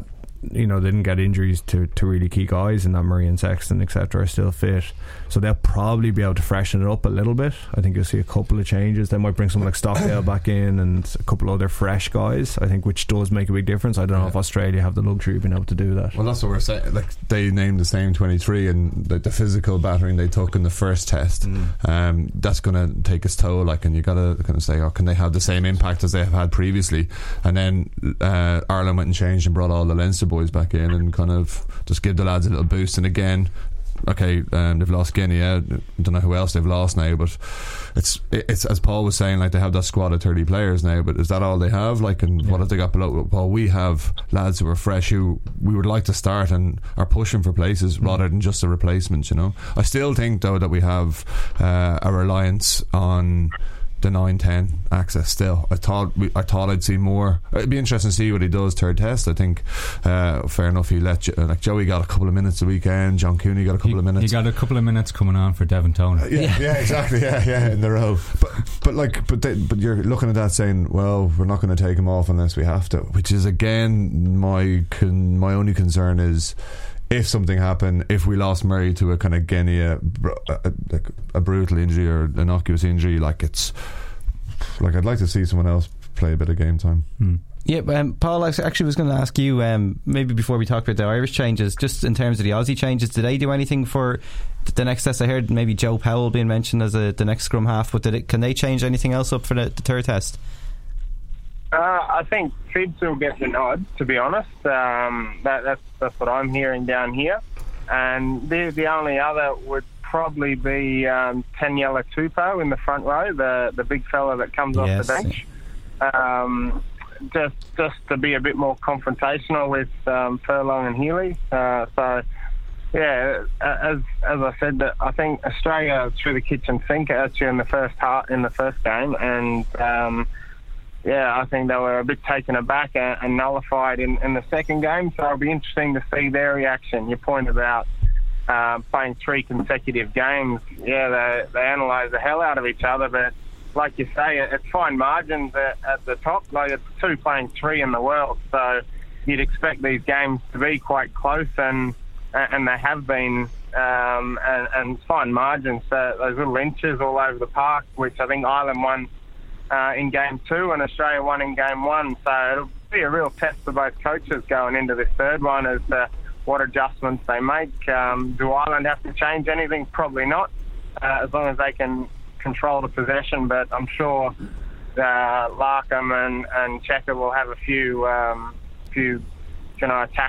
you know, they didn't get injuries to, to really key guys, and that Murray and Sexton, et cetera, are still fit. So they'll probably be able to freshen it up a little bit. I think you'll see a couple of changes. They might bring someone like Stockdale back in and a couple other fresh guys, I think, which does make a big difference. I don't know if Australia have the luxury of being able to do that.
Well, that's what we're saying. Like, they named the same twenty-three, and the, the physical battering they took in the first test, mm. um, that's going to take its toll. Like, and you got to kind of say, oh, can they have the same impact as they have had previously? And then uh, Ireland went and changed and brought all the Leinster boys back in and kind of just give the lads a little boost. And again, okay, um, they've lost Guinea. I don't know who else they've lost now, but it's it's as Paul was saying, like, they have that squad of thirty players now, but is that all they have? Like, and yeah. what have they got below? Well, we have lads who are fresh, who we would like to start and are pushing for places mm. rather than just a replacement, you know. I still think, though, that we have uh, a reliance on the nine ten access still. I thought we, I thought I'd see more. It'd be interesting to see what he does third test. I think uh, fair enough, he let like Joey got a couple of minutes the weekend, John Cooney got a couple
he,
of minutes.
He got a couple of minutes coming on for Devon Tony.
Uh, yeah, yeah, yeah, exactly. Yeah, yeah, in the row. But but like but they, but you're looking at that saying, well, we're not going to take him off unless we have to, which is again my con- my only concern is, if something happened, if we lost Murray to a kind of Guinea, a, a, a brutal injury or innocuous injury, like it's like I'd like to see someone else play a bit of game time.
Hmm. Yeah, um, Paul, I actually was going to ask you, um, maybe before we talk about the Irish changes, just in terms of the Aussie changes, did they do anything for the next test? I heard maybe Joe Powell being mentioned as a, the next scrum half, but did it, can they change anything else up for the, the third test?
Uh, I think Fibs will get the nod, to be honest. Um, that, that's that's what I'm hearing down here. And the, the only other would probably be um, Taniela Tupou in the front row, the the big fella that comes yes. off the bench. Um, just just to be a bit more confrontational with um, Furlong and Healy. Uh, so, yeah, as as I said, that I think Australia threw the kitchen sink at you in the first part, in the first game, and um, yeah, I think they were a bit taken aback and, and nullified in, in the second game. So it'll be interesting to see their reaction. Your point about uh, playing three consecutive games, yeah, they they analyse the hell out of each other, but like you say, it's fine margins at, at the top. Like, it's two playing three in the world, so you'd expect these games to be quite close, and and they have been, um, and, and fine margins. So those little inches all over the park, which I think Ireland won uh, in game two and Australia won in game one. So it'll be a real test for both coaches going into this third one as to what adjustments they make. Um, do Ireland have to change anything? Probably not, uh, as long as they can control the possession, but I'm sure uh, Larkham and, and Checker will have a few um, few you know attack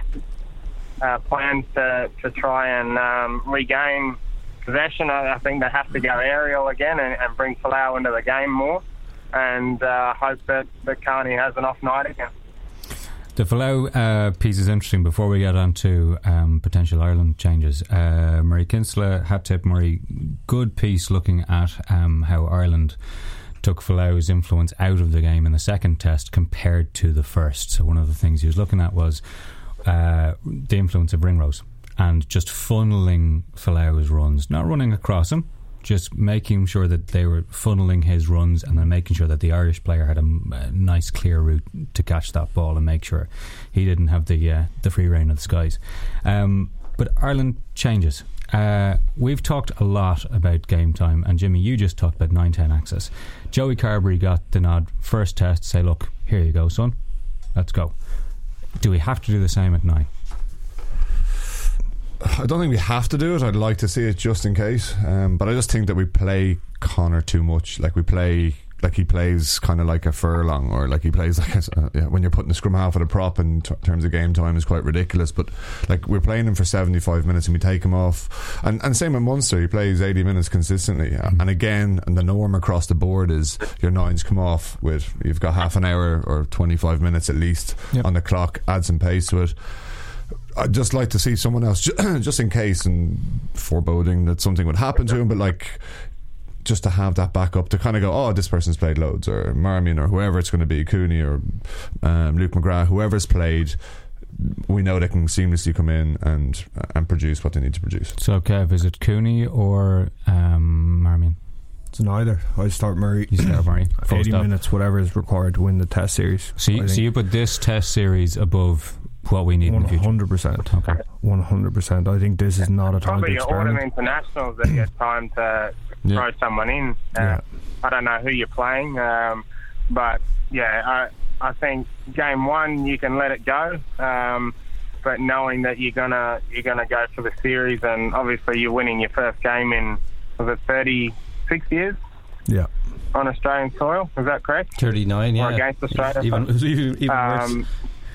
uh, plans to, to try and um, regain possession. I, I think they have to go aerial again and, and bring Folau into the game more, and uh, hope that, that Carney has an off night again.
The Folau uh, piece is interesting. Before we get on to um, potential Ireland changes, uh, Murray Kinsella, hat tip Murray, good piece looking at um, how Ireland took Folau's influence out of the game in the second test compared to the first. So one of the things he was looking at was uh, the influence of Ringrose and just funneling Folau's runs, not running across him, just making sure that they were funneling his runs and then making sure that the Irish player had a, a nice clear route to catch that ball and make sure he didn't have the uh, the free reign of the skies. Um, but Ireland changes. Uh, we've talked a lot about game time, and Jimmy, you just talked about nine ten access. Joey Carberry got the nod first test to say, look, here you go, son, let's go. Do we have to do the same at nine?
I don't think we have to do it. I'd like to see it just in case, um, but I just think that we play Connor too much. Like we play, like he plays kind of like a Furlong, or like he plays like a, uh, yeah, when you're putting the scrum half at a prop in t- terms of game time is quite ridiculous. But like we're playing him for seventy-five minutes and we take him off, and and same with Munster, he plays eighty minutes consistently. Mm-hmm. And again, and the norm across the board is your nines come off with you've got half an hour or twenty-five minutes at least yep. on the clock. Add some pace to it. I'd just like to see someone else, just in case, and foreboding that something would happen to him, but like just to have that backup to kind of go, oh, this person's played loads, or Marmion, or whoever it's going to be, Cooney or um, Luke McGrath, whoever's played, we know they can seamlessly come in and and produce what they need to produce.
So, Kev, is it Cooney or um, Marmion?
It's neither. I start Murray.
You start Murray.
eighty minutes, whatever is required to win the test series.
So you, so you put this test series above what we need in the future.
one hundred percent. Okay. one hundred percent. I think this is not a time
Probably
to
your autumn
experiment.
internationals that get time to
Yeah.
throw someone in. Uh,
Yeah.
I don't know who you're playing, um, but yeah, I I think game one you can let it go, um, but knowing that you're gonna you're gonna go for the series, and obviously you're winning your first game in was it thirty-six years?
Yeah.
On Australian soil, is that correct?
thirty-nine, yeah.
Or against Australia?
Even, even, even worse.
Um,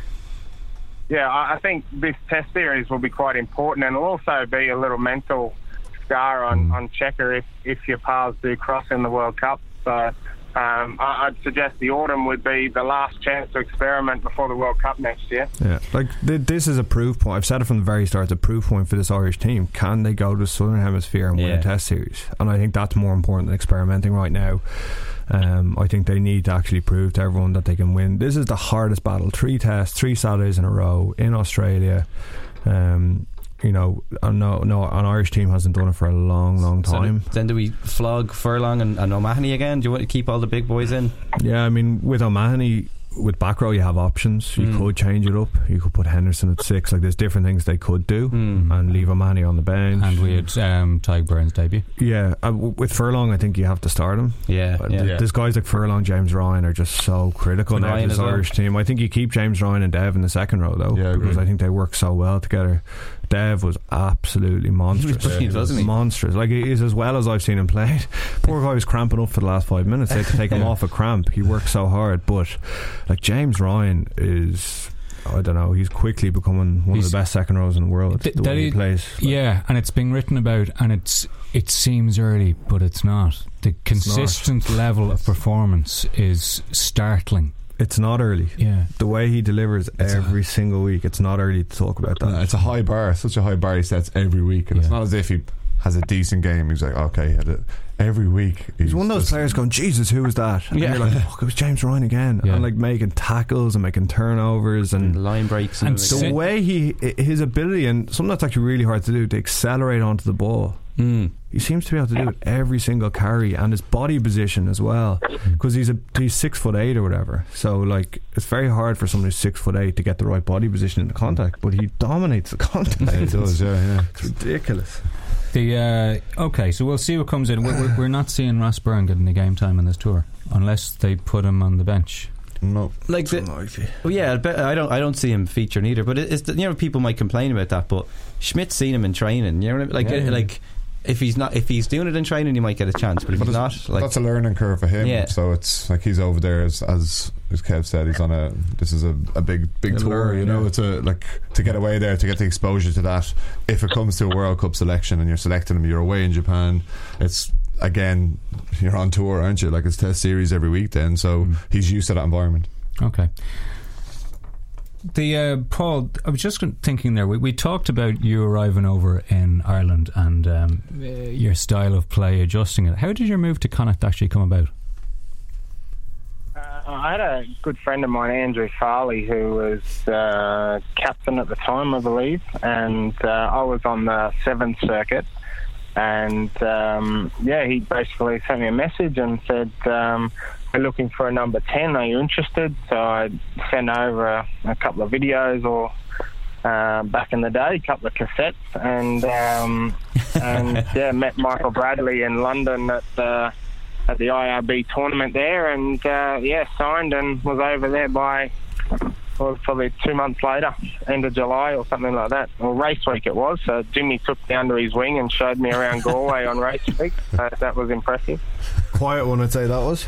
yeah, I I think this Test series will be quite important, and it'll also be a little mental scar on,
Mm.
on Checker if, if your paths do cross in the World Cup. So um, I, I'd suggest the autumn would be the last chance to experiment before the World Cup next year.
Yeah, like th- this is a proof point. I've said it from the very start. It's a proof point for this Irish team. Can they go to the Southern Hemisphere and win
Yeah.
a Test series? And I think that's more important than experimenting right now. Um, I think they need to actually prove to everyone that they can win. This is the hardest battle. Three tests, three Saturdays in a row in Australia. Um, you know, uh, no, no, an Irish team hasn't done it for a long, long
So
time.
then do we flog Furlong and, and O'Mahony again? Do you want to keep all the big boys in?
Yeah, I mean, with O'Mahony, with back row, you have options. You
Mm.
could change it up. You could put Henderson at six. Like, there's different things they could do,
Mm.
and leave O'Mahony on the bench.
And we had um, Tyg Burns debut.
Yeah, uh, w- with Furlong, I think you have to start him.
Yeah,
But
yeah.
th-
Yeah.
There's guys like Furlong, James Ryan are just so critical
And
now
Ryan
to this
as well.
Irish team. I think you keep James Ryan and Dev in the second row though,
Yeah, I
because
agree.
I think they work so well together. Dev was absolutely monstrous.
brilliant, wasn't he?
Monstrous. Like, he is as well as I've seen him play. Poor guy was cramping up for the last five minutes. They had to take him
Yeah.
off a cramp. He worked so hard. But like, James Ryan is, I don't know, he's quickly becoming one
He's-
of the best second rows in the world.
Th-
the
that
way he
he-
plays. Like,
Yeah, and it's being written about, and it's it seems early, but it's not. The consistent level of performance is startling.
it's not early.
Yeah.
The way he delivers
It's
every single week, it's not early to talk about that.
No, it's a high bar, such a high bar he sets every week, and it's
Yeah.
not as if he has a decent game. He's like, okay, he had it every week.
He's one of those
just-
players going, Jesus, who was that? And
Yeah.
you're like, fuck, it was James Ryan again.
Yeah.
And like making tackles and making turnovers and
Line breaks.
And
And,
so-
the
Sit-
way he, his ability, and something that's actually really hard to do, to accelerate onto the ball.
mm.
He seems to be able to do it every single carry, and his body position as well, because he's a he's six foot eight or whatever. So like, it's very hard for somebody who's six foot eight to get the right body position in the contact, but he dominates the contact.
Yeah, he does, yeah, yeah.
It's ridiculous.
The uh, okay, so we'll see what comes in. We're, we're, we're not seeing Ross Byrne getting the game time in this tour unless they put him on the bench.
No,
like the,
Unlikely.
well, yeah, I bet- I don't. I don't see him featuring either. But it, it's the, you know, people might complain about that. But Schmidt's seen him in training. You know what I mean? Like,
Yeah, yeah.
like if he's not, if he's doing it in training, he might get a chance. But if
But
he's
it's-
not, like,
that's a learning curve for him.
Yeah.
So it's like he's over there as as, as Kev said. He's on a. This is a, a big big
A
tour.
learn,
You know,
yeah.
it's a like to get away there, to get the exposure to that. If it comes to a World Cup selection and you're selecting him, you're away in Japan. It's again, you're on tour, aren't you? Like, it's Test series every week. Then, so
Mm.
he's used to that environment.
Okay. The uh, Paul, I was just thinking there. We, we talked about you arriving over in Ireland and um, uh, your style of play, adjusting it. How did your move to Connacht actually come about?
Uh, I had a good friend of mine, Andrew Farley, who was uh, captain at the time, I believe, and uh, I was on the seventh circuit. And um, yeah, he basically sent me a message and said, um, "We're looking for a number ten. Are you interested?" So I sent over a, a couple of videos, or uh, back in the day, a couple of cassettes, and um, and yeah, met Michael Bradley in London at the at the I R B tournament there, and uh, yeah, signed and was over there by. Well, probably two months later, end of July or something like that. Well, race week it was. So Jimmy took me under his wing and showed me around Galway on race week. So that was impressive.
Quiet one, I'd say that was.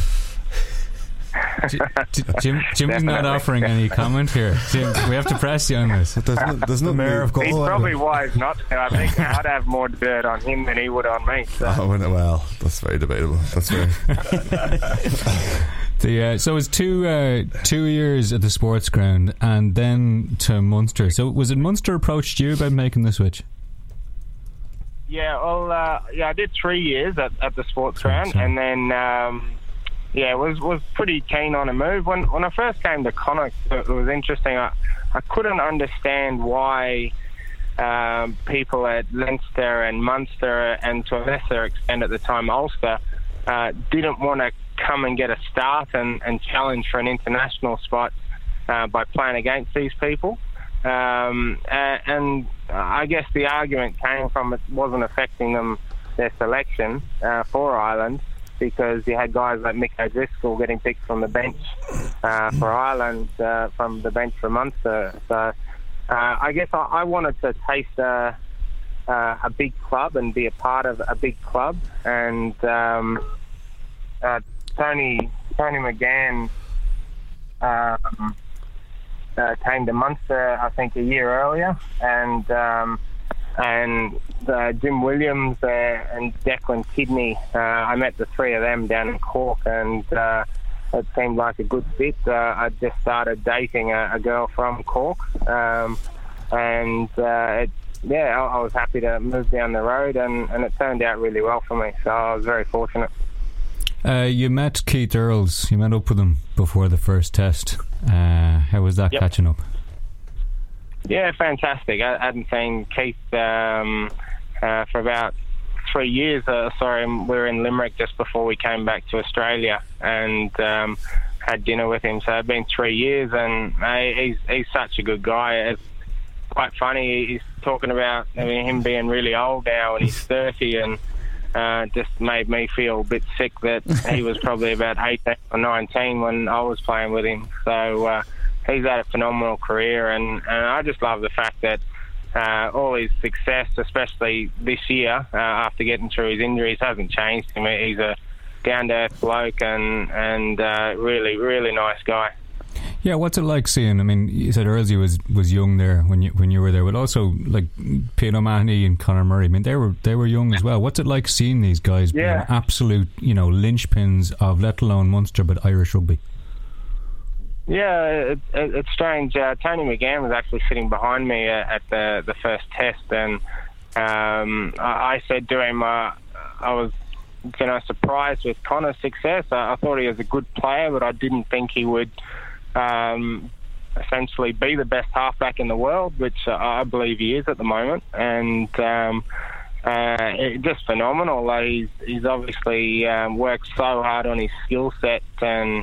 J- J- Jim, Jimmy's not
Definitely.
offering any comment here. Jim, we have to press you on this.
There's no, there's no
Mayor of
He's
Galway.
probably wise not to. I think I'd have more dirt on him than he would on me. So.
Oh, well, that's very debatable. That's very.
The, uh, so it was two uh, two years at the sports ground and then to Munster. So was it Munster approached you about making the switch?
Yeah, well, uh, yeah, I did three years at, at the sports
Three,
ground,
sorry.
and then um, yeah, was was pretty keen on a move. When when I first came to Connacht, it was interesting. I I couldn't understand why um, people at Leinster and Munster, and to a lesser extent at the time Ulster, uh, didn't want to come and get a start and, and challenge for an international spot uh, by playing against these people. Um, and, and I guess the argument came from it wasn't affecting them, their selection uh, for Ireland, because you had guys like Mick O'Driscoll getting picked from the bench uh, for Ireland, uh, from the bench for Munster. So uh, I guess I, I wanted to taste uh, uh, a big club and be a part of a big club. And um, uh, Tony Tony McGann um, uh, came to Munster, I think, a year earlier, and um, and uh, Jim Williams uh, and Declan Kidney. Uh, I met the three of them down in Cork, and uh, it seemed like a good fit. Uh, I just started dating a, a girl from Cork, um, and uh, it, yeah, I, I was happy to move down the road, and, and it turned out really well for me. So I was very fortunate.
Uh, you met Keith Earls. You met up with him before the first test. Uh, how was that, yep. catching up?
Yeah, fantastic. I hadn't seen Keith um, uh, for about three years. Uh, sorry, we were in Limerick just before we came back to Australia, and um, had dinner with him. So it's been three years, and uh, he's he's such a good guy. It's quite funny. He's talking about I mean, him being really old now, and he's thirty, and uh, just made me feel a bit sick that he was probably about eighteen or nineteen when I was playing with him. So. Uh, He's had a phenomenal career, and, and I just love the fact that uh, all his success, especially this year, uh, after getting through his injuries, hasn't changed him. He's a down-to-earth bloke and and uh, really, really nice guy.
Yeah, what's it like seeing? I mean, you said Earlsy was, was young there when you when you were there, but also like Peter O'Mahony and Conor Murray. I mean, they were they were young as well. What's it like seeing these guys
yeah.
being absolute, you know, linchpins of let alone Munster but Irish rugby?
Yeah, it, it, it's strange. Uh, Tony McGann was actually sitting behind me uh, at the the first test, and um, I, I said to him, uh, I was, you know, surprised with Connor's success. I, I thought he was a good player, but I didn't think he would um, essentially be the best halfback in the world, which uh, I believe he is at the moment. And um, uh, it, just phenomenal. Like, he's, he's obviously um, worked so hard on his skill set, and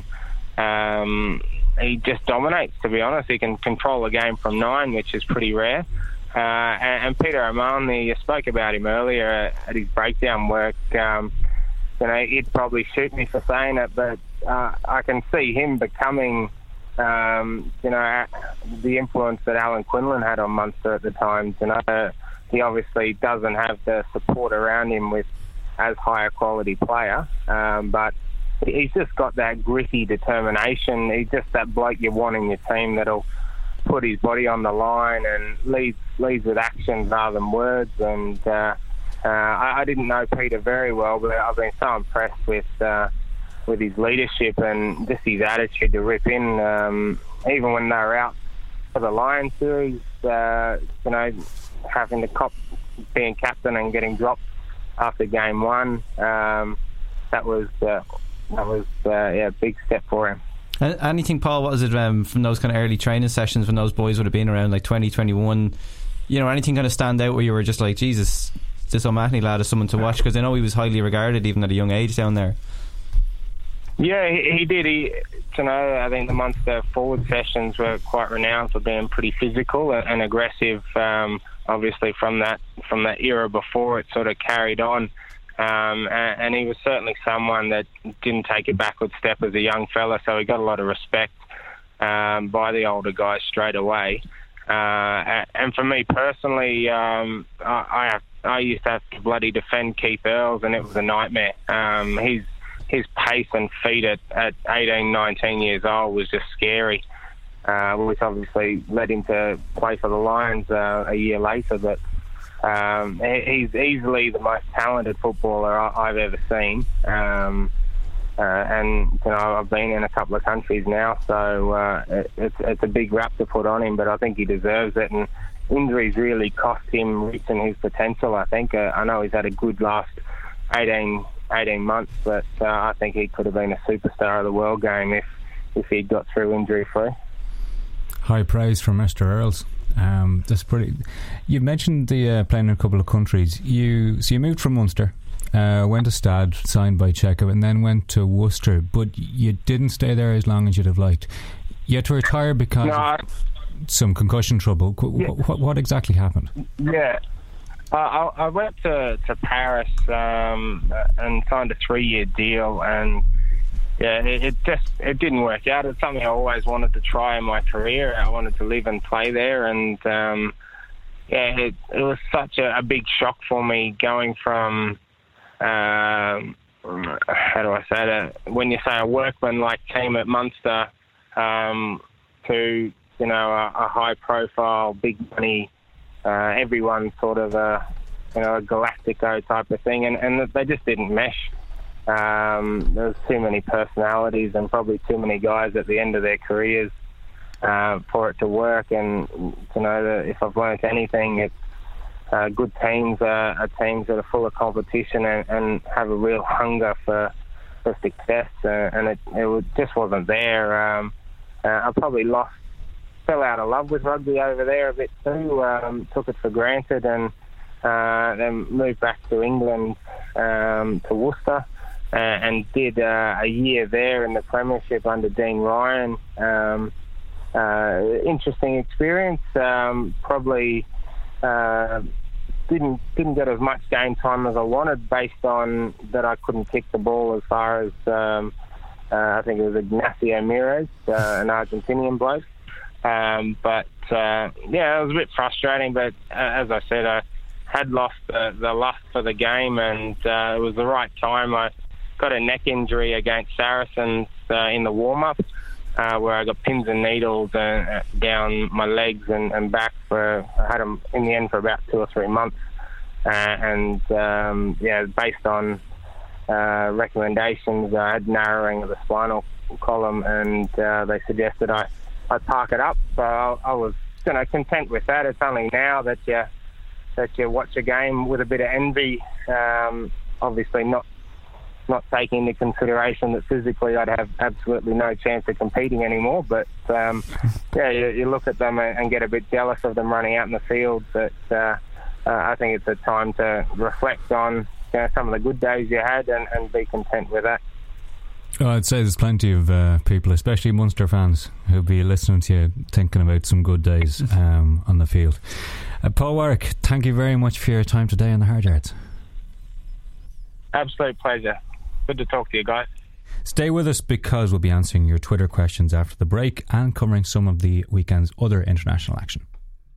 um, he just dominates, to be honest. He can control a game from nine, which is pretty rare. Uh, and, and Peter O'Mahony, you spoke about him earlier at, at his breakdown work. Um, you know, he'd probably shoot me for saying it, but uh, I can see him becoming, um, you know, the influence that Alan Quinlan had on Munster at the time. You know, he obviously doesn't have the support around him with as high a quality player, um, but he's just got that gritty determination. He's just that bloke you want in your team that'll put his body on the line and leads leads with actions rather than words. And uh, uh, I, I didn't know Peter very well, but I've been so impressed with uh, with his leadership and just his attitude to rip in, um, even when they were out for the Lions series. Uh, you know, having to cop being captain and getting dropped after game one. Um, that was. Uh, That was uh, yeah, a big step for him.
Uh, anything, Paul, what was it um, from those kind of early training sessions when those boys would have been around like twenty, twenty-one, you know, anything kind of stand out where you were just like, Jesus, this O'Mahony lad is someone to watch? Because I know he was highly regarded even at a young age down there.
Yeah, he, he did. He, you know, I think the Munster forward sessions were quite renowned for being pretty physical and, and aggressive. Um, obviously, from that from that era before, it sort of carried on. Um, and, and he was certainly someone that didn't take a backward step as a young fella, so he got a lot of respect um, by the older guys straight away. Uh, and for me personally, um, I, I, I used to have to bloody defend Keith Earls, and it was a nightmare. Um, his his pace and feet at, at eighteen, nineteen years old was just scary, uh, which obviously led him to play for the Lions uh, a year later. But Um, he's easily the most talented footballer I've ever seen, um, uh, and you know I've been in a couple of countries now, so uh, it, it's, it's a big rap to put on him, but I think he deserves it. And injuries really cost him reaching his potential. I think uh, I know he's had a good last eighteen, eighteen months, but uh, I think he could have been a superstar of the world game if if he'd got through injury free.
High praise from Mister Earls. Um, that's pretty. You mentioned the uh, playing in a couple of countries. You so you moved from Munster, uh, went to Stade, signed by Checo, and then went to Worcester. But you didn't stay there as long as you'd have liked. You had to retire because
no,
of, some concussion trouble. Qu-
Yeah.
What, what exactly happened?
Yeah. Uh, I, I went to, to Paris um, and signed a three-year deal, and yeah, it, it just it didn't work out. It's something I always wanted to try in my career. I wanted to live and play there, and um, yeah, it, it was such a, a big shock for me going from um, how do I say that? When you say a workman-like team at Munster um, to you know a, a high-profile, big-money. Uh, everyone sort of a, you know, a Galactico type of thing, and, and they just didn't mesh. Um, there was too many personalities and probably too many guys at the end of their careers uh, for it to work. And you know, if I've learnt anything, it's uh, good teams are, are teams that are full of competition and, and have a real hunger for for success. Uh, and it, it was, just wasn't there. Um, uh, I probably lost. Fell out of love with rugby over there a bit too, um, took it for granted, and uh, then moved back to England, um, to Worcester, uh, and did uh, a year there in the Premiership under Dean Ryan. Um, uh, interesting experience, um, probably uh, didn't didn't get as much game time as I wanted based on that I couldn't kick the ball as far as, um, uh, I think it was Ignacio Mires, uh, an Argentinian bloke. Um, but uh, yeah, it was a bit frustrating. But uh, as I said, I had lost the, the lust for the game, and uh, it was the right time. I got a neck injury against Saracens uh, in the warm-up, uh, where I got pins and needles uh, down my legs and, and back. For I had them in the end for about two or three months, uh, and um, yeah, based on uh, recommendations, I had narrowing of the spinal column, and uh, they suggested I. I park it up, so I, I was, you know, content with that. It's only now that you that you watch a game with a bit of envy. Um, obviously, not not taking into consideration that physically I'd have absolutely no chance of competing anymore. But um, yeah, you, you look at them and, and get a bit jealous of them running out in the field. But uh, uh, I think it's a time to reflect on you know, some of the good days you had and, and be content with that.
Well, I'd say there's plenty of uh, people, especially Munster fans, who'll be listening to you thinking about some good days um, on the field. Uh, Paul Warwick, thank you very much for your time today on the Hard Yards.
Absolute pleasure. Good to talk to you guys.
Stay with us because we'll be answering your Twitter questions after the break and covering some of the weekend's other international action.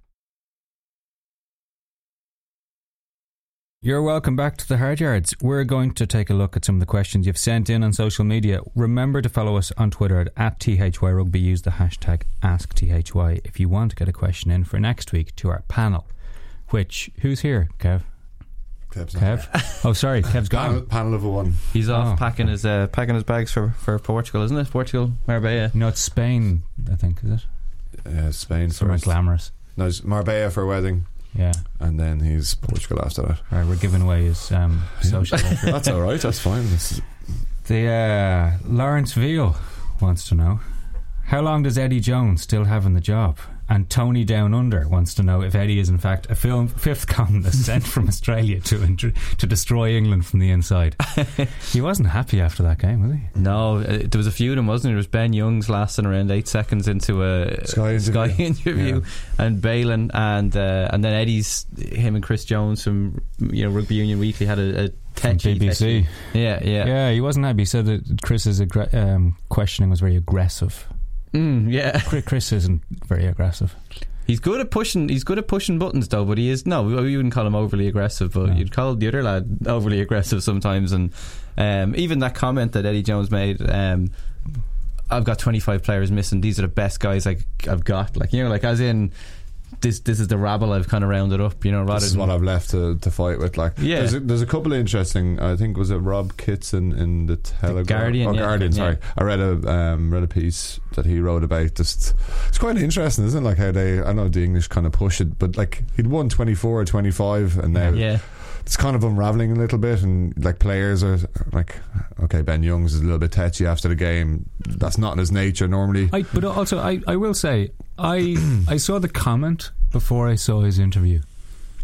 You're welcome back to the Hard Yards. We're going to take a look at some of the questions you've sent in on social media. Remember to follow us on Twitter at, at T H Y Rugby. Use the hashtag Ask T H Y if you want to get a question in for next week to our panel. Which, who's here, Kev?
Kev's
Kev? Oh, sorry, Kev's gone.
Panel, panel of one.
He's off
Oh.
packing his uh, packing his bags for, for Portugal, isn't it? Portugal, Marbella.
No, it's Spain, I think, is it?
Uh, Spain
Somewhere
first.
glamorous.
No, it's Marbella for a wedding.
Yeah.
And then he's Portugal after that.
All right, we're giving away his um, social.
That's all right. That's fine. This is
The uh, Lawrence Veal wants to know, how long does Eddie Jones still have in the job? And Tony Down Under wants to know if Eddie is in fact a film fifth columnist sent from Australia to intr- to destroy England from the inside. He wasn't happy after that game, was he?
No, uh, there was a few of them, wasn't there? There was Ben Youngs lasting around eight seconds into a
Sky interview,
Sky interview
yeah.
and Balin, and uh, and then Eddie's, him and Chris Jones from you know Rugby Union Weekly had a, a tetchy,
B B C.
tetchy. Yeah, yeah,
Yeah, he wasn't happy. He said that Chris's aggr- um, questioning was very aggressive.
Mm, yeah.
Chris isn't very aggressive.
He's good at pushing. He's good at pushing buttons, though. But he is no. We wouldn't call him overly aggressive, but
No.
you'd call the other lad overly aggressive sometimes. And um, even that comment that Eddie Jones made, um, "I've got twenty-five players missing. These are the best guys I, I've got." Like you know, like as in this. This is the rabble I've kind of rounded up. You know, rather
this is
than
what I've left to, to fight with. Like,
Yeah.
there's a, there's a couple of interesting. I think was it Rob Kitson in the Telegraph,
Guardian,
oh,
yeah.
Guardian. Sorry,
Yeah.
I read a um, read a piece that he wrote about. Just it's quite interesting, isn't it? Like how they, I know the English kind of push it, but like he'd won twenty-four or twenty-five, and now
yeah.
it's kind of unraveling a little bit, and like players are like, okay, Ben Youngs is a little bit tetchy after the game. That's not in his nature normally.
I, but also, I, I will say, I I saw the comment before I saw his interview,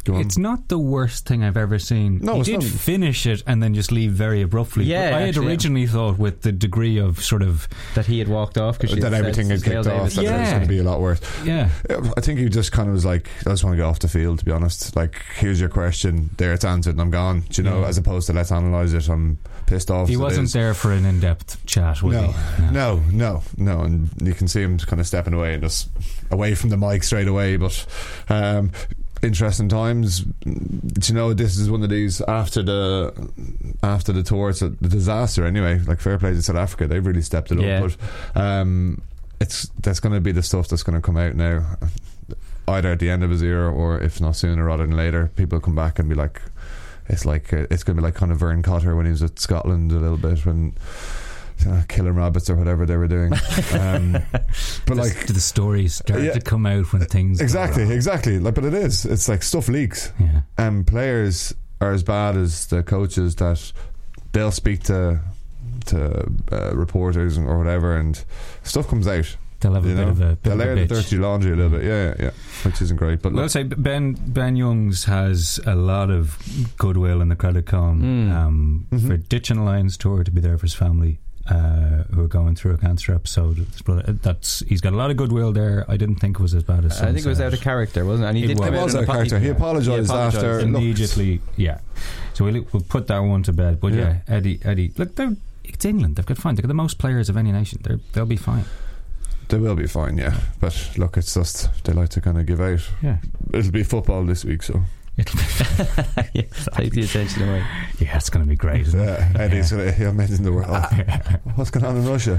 It's not the worst thing I've ever seen.
No,
he
it's
did
not.
finish it and then just leave very abruptly.
Yeah,
But I had
actually,
originally
yeah.
thought with the degree of sort of
that he had walked off because
that everything had kicked off, that
Yeah.
it was going to be a lot worse.
Yeah.
I think he just kind of was like, I just want to get off the field, to be honest. Like, here's your question, there it's answered, and I'm gone. Do you know,
Yeah.
as opposed to let's analyse it, I'm pissed off.
He
as it
wasn't
is.
there for an in-depth chat, was
No,
he?
no, no, no, and you can see him kind of stepping away and just away from the mic straight away. But um, interesting times. Do you know, this is one of these after the after the tour. It's a disaster anyway. Like, fair play to South Africa, they've really stepped it
Yeah.
up. But um, it's that's going to be the stuff that's going to come out now, either at the end of his era or if not sooner rather than later. People come back and be like, it's like uh, it's going to be like kind of Vern Cotter when he was at Scotland a little bit, when uh, killing rabbits or whatever they were doing. Um, but like
the stories start
yeah,
to come out when things
exactly, exactly. Like, but it is. It's like stuff leaks.
Yeah.
And players are as bad as the coaches that they'll speak to to uh, reporters or whatever, and stuff comes out.
They'll have a
you
bit
know?
of a bit
they'll
of a
air the
bitch.
dirty laundry a little bit. Yeah, yeah, yeah. Which isn't great. But
Well,
look,
I'll say Ben Ben Youngs has a lot of goodwill in the credit column
Mm.
um,
Mhm.
for ditching a Lions tour to be there for his family uh, who are going through a cancer episode. His brother, that's he's got a lot of goodwill there. I didn't think it was as bad as some
I think it was
said.
out of character, wasn't it? And he
It
did
was.
come
It
out
was
and
out of
apo-
character. He apologised
apologised
after. Look,
immediately. Yeah, so we'll, we'll put that one to bed. But yeah,
Yeah.
Eddie, Eddie, look, they're, it's England. They've got fine. They've got the most players of any nation. They're, they'll be fine.
they will be fine, yeah. But look, it's just they like to kind of give out.
Yeah,
It'll be football this week, so
it'll be
yeah, take the attention away.
yeah, it's going to be great. Isn't it?
yeah, Eddie's
Yeah.
gonna he'll mention the world. What's going on in Russia?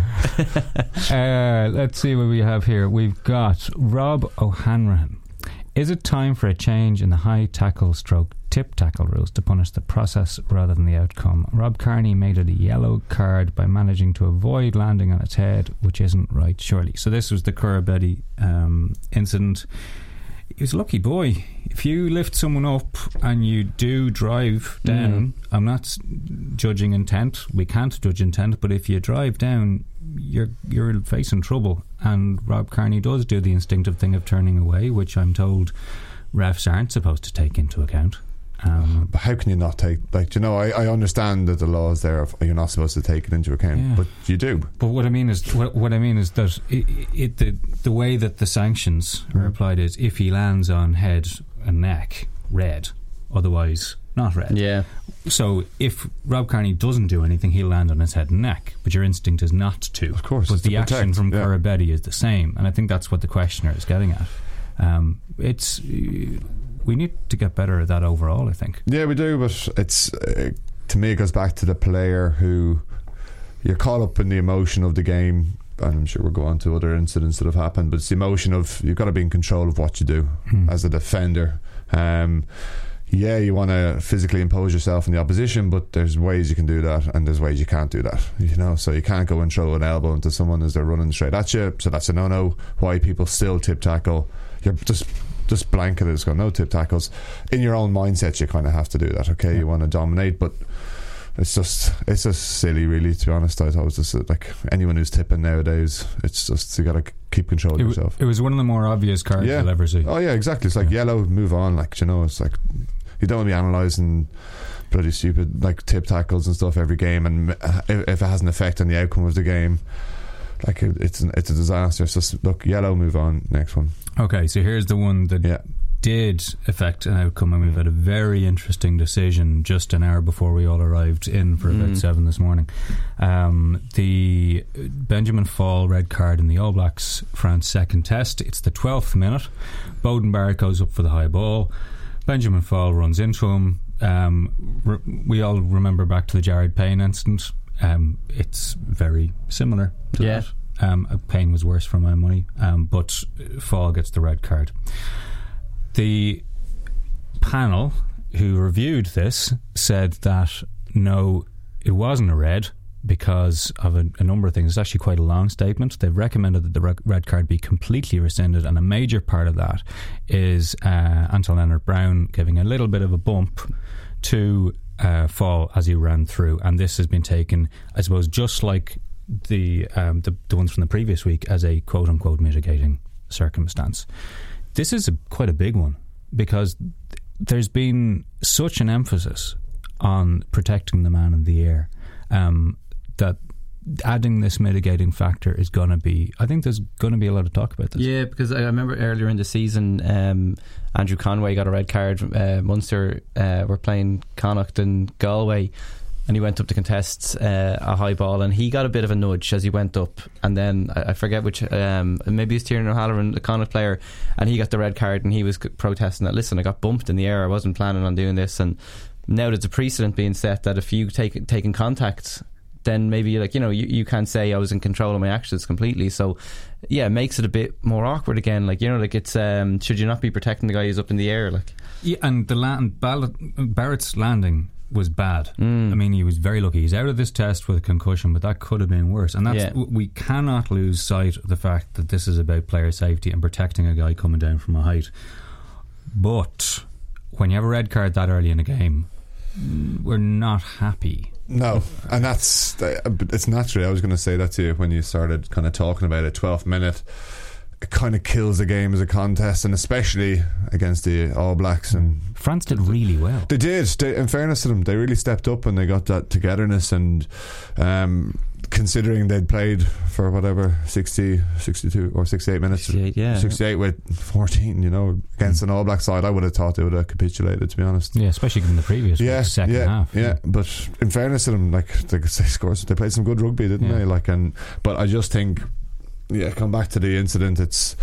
Uh, let's see what we have here. We've got Rob O'Hanrahan. Is it time for a change in the high tackle stroke tip tackle rules to punish the process rather than the outcome? Rob Kearney made it a yellow card by managing to avoid landing on its head, which isn't right, surely. So this was the Currabeddy um, incident. He was a lucky boy. If you lift someone up and you do drive down, mm. I'm not s- judging intent. We can't judge intent, but if you drive down, you're you're facing trouble. And Rob Kearney does do the instinctive thing of turning away, which I'm told refs aren't supposed to take into account. Um,
But how can you not take, like, do you know, I, I understand that the law is there of you're not supposed to take it into account,
Yeah.
but you do.
But what I mean is, what, what I mean is that it, it the the way that the sanctions are applied is if he lands on head and neck, red. Otherwise, not red.
Yeah.
So if Rob Kearney doesn't do anything, he'll land on his head and neck. But your instinct is not to.
Of course,
But
it's to
the action
protect,
from
yeah.
Currabeddy is the same, and I think that's what the questioner is getting at. Um, it's uh, we need to get better at that overall, I think.
Yeah, we do, but it's uh, to me it goes back to the player who you're caught up in the emotion of the game, and I'm sure we'll go on to other incidents that have happened, but it's the emotion of you've got to be in control of what you do
Hmm.
as a defender. Um, yeah, you want to physically impose yourself on the opposition, but there's ways you can do that and there's ways you can't do that, you know. So you can't go and throw an elbow into someone as they're running straight at you, so that's a no-no. Why people still tip tackle, you're just just blanket it's got no tip tackles. In your own mindset you kind of have to do that, okay? Yeah. You want to dominate, but it's just it's just silly, really, to be honest. I thought it was just uh, like anyone who's tipping nowadays, it's just you got to keep control of
It,
yourself.
it was one of the more obvious cards
Yeah.
you'll ever see.
Oh yeah, exactly. It's like
Yeah.
yellow, move on. Like, you know, it's like you don't want to be analysing bloody stupid like tip tackles and stuff every game, and uh, if, if it has an effect on the outcome of the game, like it, it's an, it's a disaster. So just look, yellow, move on, next one.
Okay, so here's the one that
Yeah.
did affect an outcome, and we've had a very interesting decision just an hour before we all arrived in for about
Mm.
seven this morning. Um, the Benjamin Fall red card in the All Blacks France second test. It's the twelfth minute. Bowden Barrett goes up for the high ball. Benjamin Fall runs into him. Um, re- we all remember back to the Jared Payne incident. Um, it's very similar to
Yeah.
that. Um, Payne was worse for my money, um, but Fall gets the red card. The panel who reviewed this said that no, it wasn't a red because of a, a number of things. It's actually quite a long statement. They've recommended that the re- red card be completely rescinded, and a major part of that is uh, Anton Leonard-Brown giving a little bit of a bump to uh, Fall as he ran through, and this has been taken, I suppose, just like the um, the, the ones from the previous week, as a quote-unquote mitigating circumstance. This is a, quite a big one, because there's been such an emphasis on protecting the man in the air um, that adding this mitigating factor is going to be, I think there's going to be a lot of talk about this.
Yeah, because I remember earlier in the season um, Andrew Conway got a red card. uh, Munster uh, were playing Connacht and Galway, and he went up to contest uh, a high ball, and he got a bit of a nudge as he went up, and then I, I forget which um, maybe it's Tiernan O'Halloran, the Connacht player, and he got the red card, and he was protesting that, listen, I got bumped in the air, I wasn't planning on doing this. And now there's a precedent being set that if you take taking contact, then maybe, like, you know, you, you can't say I was in control of my actions completely. So yeah, it makes it a bit more awkward again. Like, you know, like it's um, should you not be protecting the guy who's up in the air? Like,
yeah, and the land, Barrett's landing was bad.
Mm.
I mean, he was very lucky. He's out of this test with a concussion, but that could have been worse. And that's
Yeah.
we cannot lose sight of the fact that this is about player safety and protecting a guy coming down from a height. But when you have a red card that early in a game, we're not happy.
No, and that's it's natural. I was going to say that to you when you started kind of talking about it. twelfth minute, it kind of kills the game as a contest, and especially against the All Blacks. And
France did really well.
They did. They, in fairness to them, they really stepped up and they got that togetherness. And um, considering they'd played for whatever sixty, sixty-two or sixty-eight minutes,
sixty-eight, yeah,
sixty-eight with fourteen, you know, against mm. an All Black side, I would have thought they would have capitulated, to be honest.
Yeah, especially given the previous
yeah,
week, second
yeah,
half.
Yeah, yeah, but in fairness to them, like they, they scored, they played some good rugby, didn't yeah. they? Like, and but I just think, yeah, come back to the incident. It's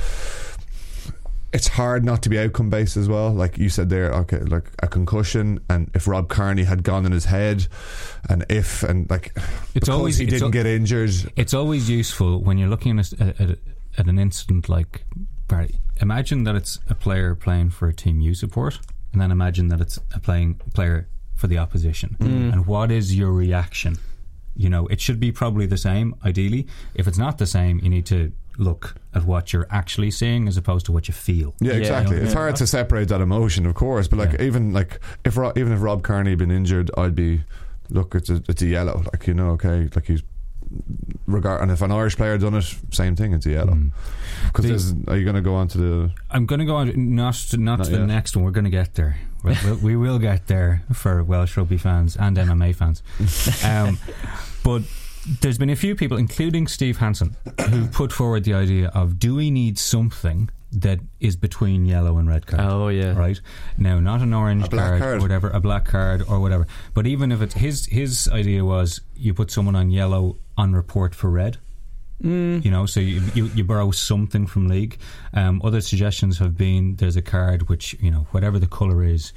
it's hard not to be outcome based as well. Like you said there, okay, like a concussion, and if Rob Kearney had gone in his head, and if and like
it's always
he didn't
al-
get injured.
It's always useful when you're looking at a, at, at an incident like Barry. Imagine that it's a player playing for a team you support, and then imagine that it's a playing player for the opposition.
Mm.
And what is your reaction? You know, it should be probably the same, ideally. If it's not the same, you need to look at what you're actually seeing as opposed to what you feel.
Yeah, exactly. You know, it's hard to separate that emotion, of course, but like yeah. even like if Ro- even if Rob Kearney had been injured, I'd be, look, it's a, it's a yellow, like, you know, okay, like he's regard, and if an Irish player done it, same thing, it's a yellow. Because mm. are you going to go on to the?
I'm going to go on not to, not, not to the
yet. next
one. We're going to get there. We'll, we'll, we will get there for Welsh rugby fans and M M A fans. Um, but there's been a few people, including Steve Hansen, who put forward the idea of, do we need something that is between yellow and red card?
Oh yeah,
right. Now, not an orange card,
card
or whatever, a black card or whatever. But even if it's his his idea was you put someone on yellow on report for red.
Mm.
You know, so you, you you borrow something from league. Um, other suggestions have been there's a card which, you know, whatever the colour is,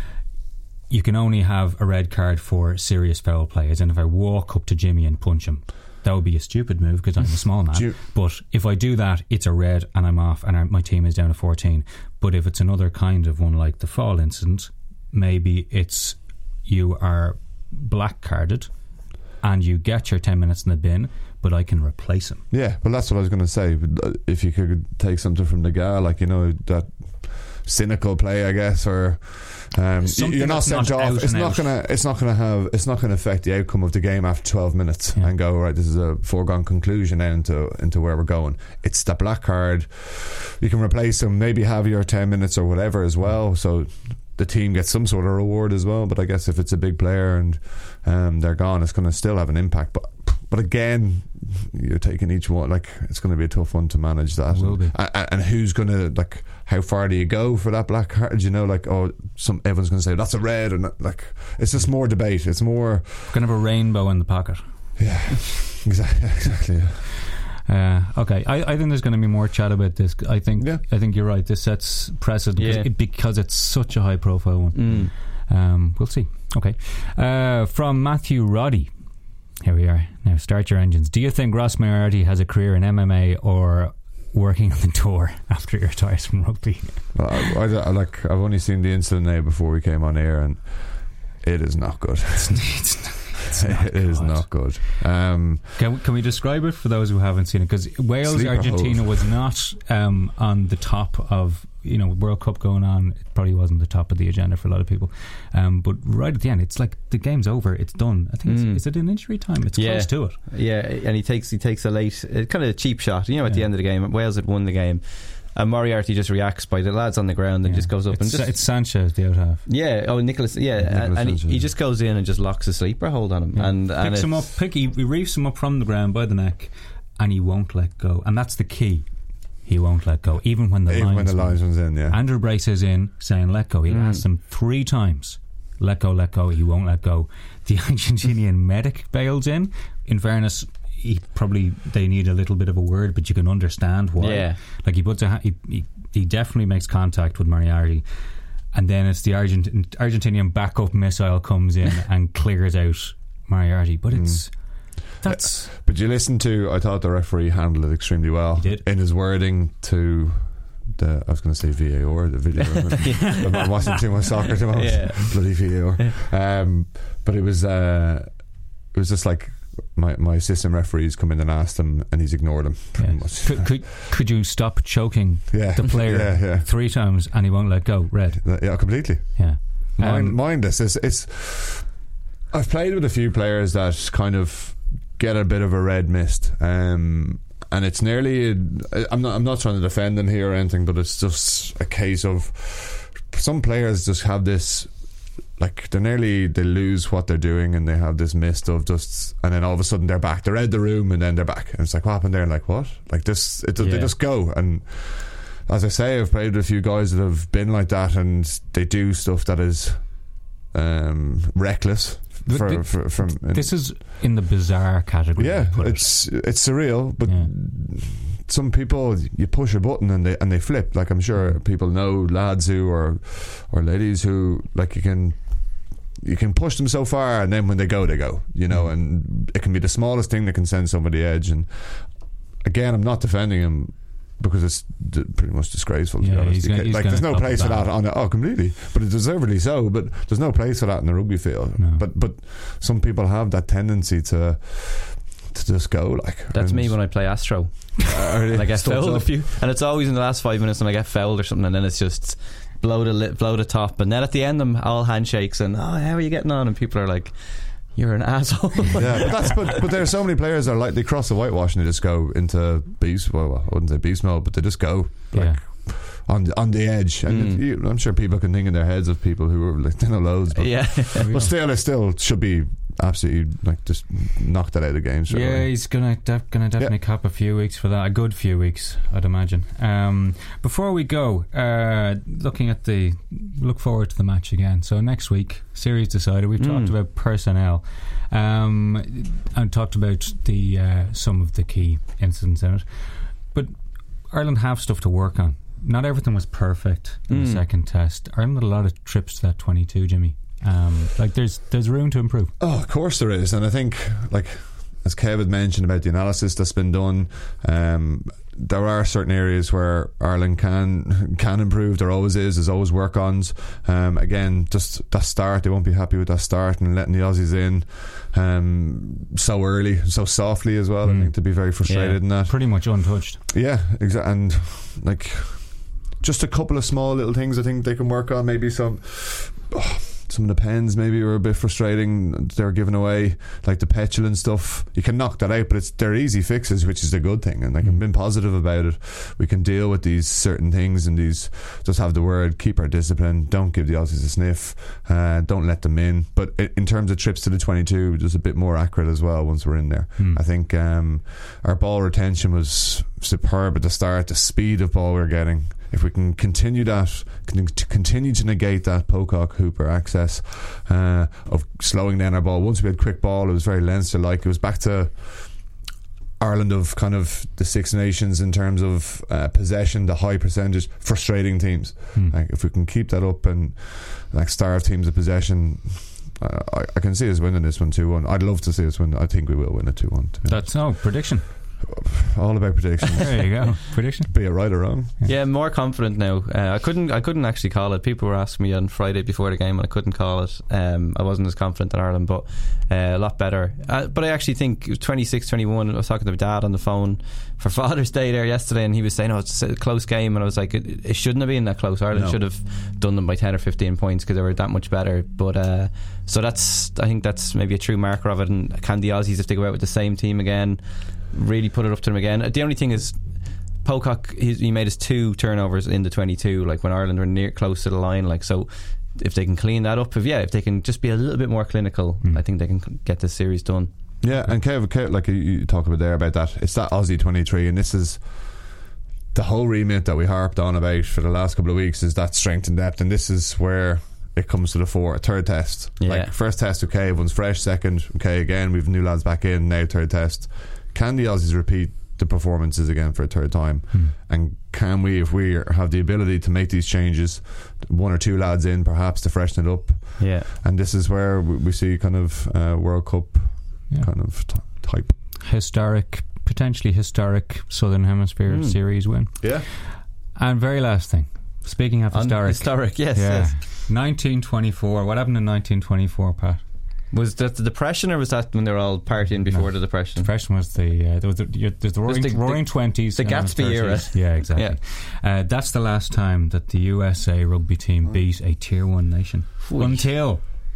you can only have a red card for serious foul play. As in, if I walk up to Jimmy and punch him, that would be a stupid move because I'm a small man. You, but if I do that, it's a red and I'm off and I, my team is down to fourteen. But if it's another kind of one like the fall incident, maybe it's you are black carded and you get your ten minutes in the bin, but I can replace him.
Yeah, well, that's what I was going to say. If you could take something from the guy, like, you know, that cynical play, I guess, or um, you're not sent
not
off. It's not gonna. It's not gonna have. It's not gonna affect the outcome of the game after twelve minutes yeah. and go, right, this is a foregone conclusion now into into where we're going. It's the black card. You can replace him. Maybe have your ten minutes or whatever as well. So the team gets some sort of reward as well. But I guess if it's a big player and um, they're gone, it's going to still have an impact. But but again, you're taking each one, like, it's going to be a tough one to manage that.
It will be.
And, and who's going to, like, how far do you go for that black card? You know, like, oh, some everyone's going to say that's a red, and like, it's just more debate. It's more
kind of a rainbow in the pocket.
Yeah, exactly. Exactly. Yeah.
Uh, okay, I, I think there's going to be more chat about this. I think
yeah.
I think you're right. This sets precedent
yeah.
it, because it's such a high profile one.
Mm.
Um, we'll see. Okay, uh, from Matthew Roddy. Here we are. Now start your engines. Do you think Ross Moriarty has a career in M M A or working on the tour after he retires from rugby?
Well, I, I, I, like, I've only seen the incident now before we came on air, and it is not good.
It's, it's, it's not
it is not good. Um,
can, can we describe it for those who haven't seen it? Because Wales Argentina was not um, on the top of, you know, World Cup going on. It probably wasn't the top of the agenda for a lot of people. Um, but right at the end, it's like the game's over. It's done. I think.
Mm.
It's, is it in injury time? It's
yeah.
close to it.
Yeah, and he takes he takes a late, uh, kind of a cheap shot. You know, at
yeah.
the end of the game, Wales had won the game, and Moriarty just reacts by the lads on the ground and
Yeah.
just goes up
it's,
and just
it's Sanchez the out half.
yeah oh Nicholas yeah
Nicholas
and, and he,
Sanchez.
he just goes in and just locks a sleeper hold on him
Yeah.
and, and
picks him up
it's-
pick, he, he reefs him up from the ground by the neck, and he won't let go, and that's the key. He won't let go even when the
Even when the
linesman's
linesman's in, yeah.
Andrew Brace is in saying let go. He
Mm.
asked him three times, let go, let go. He won't let go. The Argentinian medic bails in. In fairness, he probably they need a little bit of a word, but you can understand why.
Yeah.
Like he puts a ha- he, he he definitely makes contact with Moriarty, and then it's the Argent- Argentinian backup missile comes in and clears out Moriarty. But it's that's
But you listen to, I thought the referee handled it extremely well.
He did.
In his wording to the, I was going to say V A R, the video. I'm, I'm watching too much soccer at the moment.
Yeah.
Bloody V A R. Um, but it was, uh, it was just like my, my assistant referees come in and asked him, and he's ignored him pretty
yeah.
much.
Could, could could you stop choking
Yeah.
the player
Yeah, yeah.
three times and he won't let go? Red.
Yeah, completely.
Yeah.
Mind,
Um,
mindless. It's, it's. I've played with a few players that kind of get a bit of a red mist, um, and it's nearly. I'm not. I'm not trying to defend them here or anything, but it's just a case of some players just have this. Like they nearly they lose what they're doing, and they have this mist of just, and then all of a sudden they're back. They're out the room, and then they're back, and it's like what happened there? And like what? Like this? It,
Yeah.
They just go. And as I say, I've played with a few guys that have been like that, and they do stuff that is um, reckless.
But
For,
thi-
for, from
This is in the bizarre category.
yeah,
you put it.
it's it's surreal, but
Yeah.
some people you push a button and they and they flip. Like I'm sure people know lads who or or ladies who like you can you can push them so far, and then when they go, they go. You know, and it can be the smallest thing that can send somebody edge. And again, I'm not defending him, because it's d- pretty much disgraceful, to
Yeah,
be honest.
he's
You
gonna-
ca-
he's
like, there's
gonna
no
up
place
the
for that
ban.
on it. Oh, completely. But it's deservedly so. But there's no place for that in the rugby field.
No.
But but some people have that tendency to to just go like.
That's
and-
me when I play Astro.
Uh, really?
And I get
Studs
fouled a
up.
few, and it's always in the last five minutes, and I get fouled or something, and then it's just blow the li- blow the top, and then at the end, I'm all handshakes and oh, how are you getting on? And people are like, "You're an asshole."
Yeah, but that's but, but there are so many players that are like they cross the whitewash and they just go into beast. Well, I wouldn't say beast mode, but they just go like
Yeah.
on the, on the edge. And
Mm.
it, you, I'm sure people can think in their heads of people who are like they know loads, but
yeah.
but still, it still should be absolutely like just knock that out of the game. straight
Yeah,
away.
he's gonna def- gonna definitely cop a few weeks for that. A good few weeks, I'd imagine. Um, before we go, uh, looking at the look forward to the match again. So next week, series decided. We've
Mm.
talked about personnel, um, and talked about the uh, some of the key incidents in it. But Ireland have stuff to work on. Not everything was perfect in
Mm.
the second test. Ireland had a lot of trips to that twenty-two, Jimmy. Um, like there's there's room to improve.
Oh, of course there is, and I think like as Kev had mentioned about the analysis that's been done, um, there are certain areas where Ireland can can improve. There always is. There's always work-ons. Um, again, just that start, they won't be happy with that start and letting the Aussies in um, so early, so softly as well.
Mm.
I think to be very frustrated
Yeah.
in that.
Pretty much untouched.
Yeah, exactly. And like just a couple of small little things I think they can work on. Maybe some oh, some of the pens maybe were a bit frustrating. They're giving away like the petulant stuff. You can knock that out, but it's they're easy fixes, which is the good thing. And like I've been positive about it. We can deal with these certain things and these just have the word keep our discipline. Don't give the Aussies a sniff. Uh, don't let them in. But i- in terms of trips to the twenty-two, just a bit more accurate as well once we're in there.
Hmm.
I think um, our ball retention was superb at the start. The speed of ball we were getting, if we can continue that, con- to continue to negate that Pocock Hooper access uh, of slowing down our ball. Once we had quick ball, it was very Leinster-like. It was back to Ireland of kind of the Six Nations in terms of uh, possession, the high percentage, frustrating teams.
Hmm.
Like if we can keep that up and like starve teams of possession, uh, I, I can see us winning this one two one. I'd love to see us win. I think we will win it two one.
That's no prediction.
All about predictions.
There you go. Prediction.
Be it right or wrong.
Yeah, more confident now. Uh, I couldn't. I couldn't actually call it. People were asking me on Friday before the game, and I couldn't call it. Um, I wasn't as confident in Ireland, but uh, a lot better. Uh, but I actually think twenty-six twenty-one. I was talking to my dad on the phone for Father's Day there yesterday, and he was saying, "Oh, it's a close game," and I was like, "It, it shouldn't have been that close. Ireland
No.
should have done them by ten or fifteen points because they were that much better." But uh, so that's. I think that's maybe a true marker of it. And can the Aussies, if they go out with the same team again, really put it up to them again? The only thing is, Pocock, he, he made his two turnovers in the twenty-two, like when Ireland were near close to the line. Like, so if they can clean that up, if yeah, if they can just be a little bit more clinical, mm. I think they can get this series done.
Yeah, and Kev, Kev like you talk about there about that, it's that Aussie twenty-three, and this is the whole remit that we harped on about for the last couple of weeks, is that strength and depth, and this is where it comes to the fore. Third test, yeah. Like first test, okay, everyone's fresh. Second, okay, again we've new lads back in. Now third test, can the Aussies repeat the performances again for a third time? Hmm. And can we, if we have the ability to make these changes, one or two lads in perhaps to freshen it up?
Yeah.
And this is where we, we see kind of uh, World Cup yeah. kind of t- type
historic, potentially historic Southern Hemisphere mm. series win.
Yeah.
And very last thing, speaking of historic,
historic, yes,
yeah.
yes.
nineteen twenty-four. What happened in nineteen twenty-four, Pat?
Was that the Depression, or was that when they were all partying before no, the Depression?
Depression was the uh, there was the, there's the Roaring, the, roaring twenties,
the Gatsby era.
Yeah, exactly. Yeah. Uh, that's the last time that the U S A rugby team mm. beat a Tier One nation. Fui. Until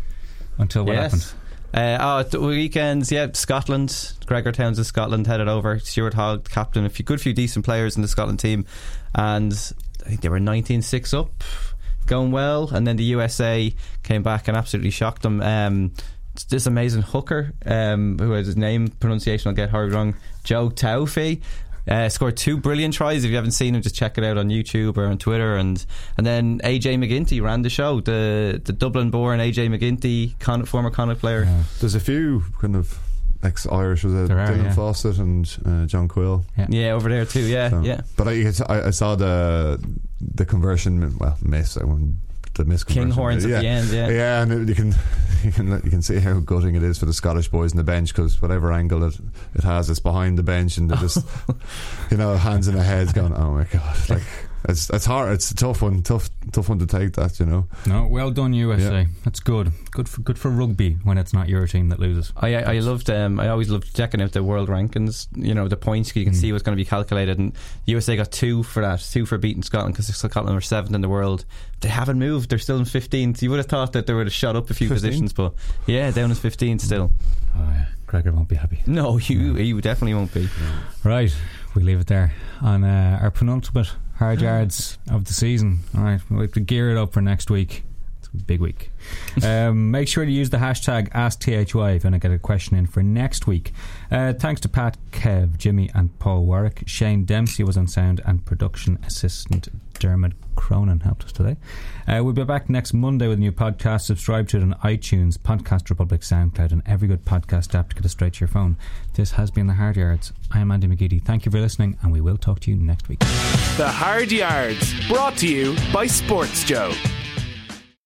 until what
yes.
happened?
Uh, oh, the weekends, yeah. Scotland, Gregor Towns of Scotland headed over. Stuart Hogg, captain, a few good few decent players in the Scotland team, and I think they were nineteen six up, going well. And then the U S A came back and absolutely shocked them. Um, this amazing hooker, um, who has his name pronunciation I'll get horribly wrong, Joe Taufi, uh, scored two brilliant tries. If you haven't seen him, just check it out on YouTube or on Twitter. And and then A J McGinty ran the show, the the Dublin born A J McGinty, Con- former Connacht player.
Yeah. There's a few kind of ex-Irish, was it Dylan yeah. Fawcett and uh, John Quill?
Yeah. yeah, over there too. Yeah, so, yeah.
But I, I, I saw the the conversion, well, miss. I won't. The
Kinghorns
yeah.
at the end, yeah,
yeah, and it, you can you can you can see how gutting it is for the Scottish boys on the bench, because whatever angle it it has, it's behind the bench, and they're just you know, hands in their heads, going, "Oh my god!" Like it's it's hard, it's a tough one, tough tough one to take that, you know.
No, well done, U S A. Yeah. That's good, good for good for rugby when it's not your team that loses.
I I, I loved um I always loved checking out the world rankings. You know, the points, you can mm. see what's going to be calculated, and U S A got two for that, two for beating Scotland, because Scotland were seventh in the world. They haven't moved. They're still in fifteenth. You would have thought that they would have shot up a few fifteen positions, but yeah, down as fifteenth still.
Oh yeah, Gregor won't be happy.
No, you no. you definitely won't be.
No. Right, we leave it there on uh, our penultimate hard yards of the season. All right, we have to gear it up for next week. It's a big week. um, make sure to use the hashtag AskTHY if you want to get a question in for next week. Uh, thanks to Pat, Kev, Jimmy and Paul Warwick. Shane Dempsey was on sound, and production assistant Dermot Cronin helped us today. Uh, we'll be back next Monday with a new podcast. Subscribe to it on iTunes, Podcast Republic, SoundCloud and every good podcast app to get it straight to your phone. This has been The Hard Yards. I am Andy McGeady. Thank you for listening, and we will talk to you next week.
The Hard Yards, brought to you by Sports Joe.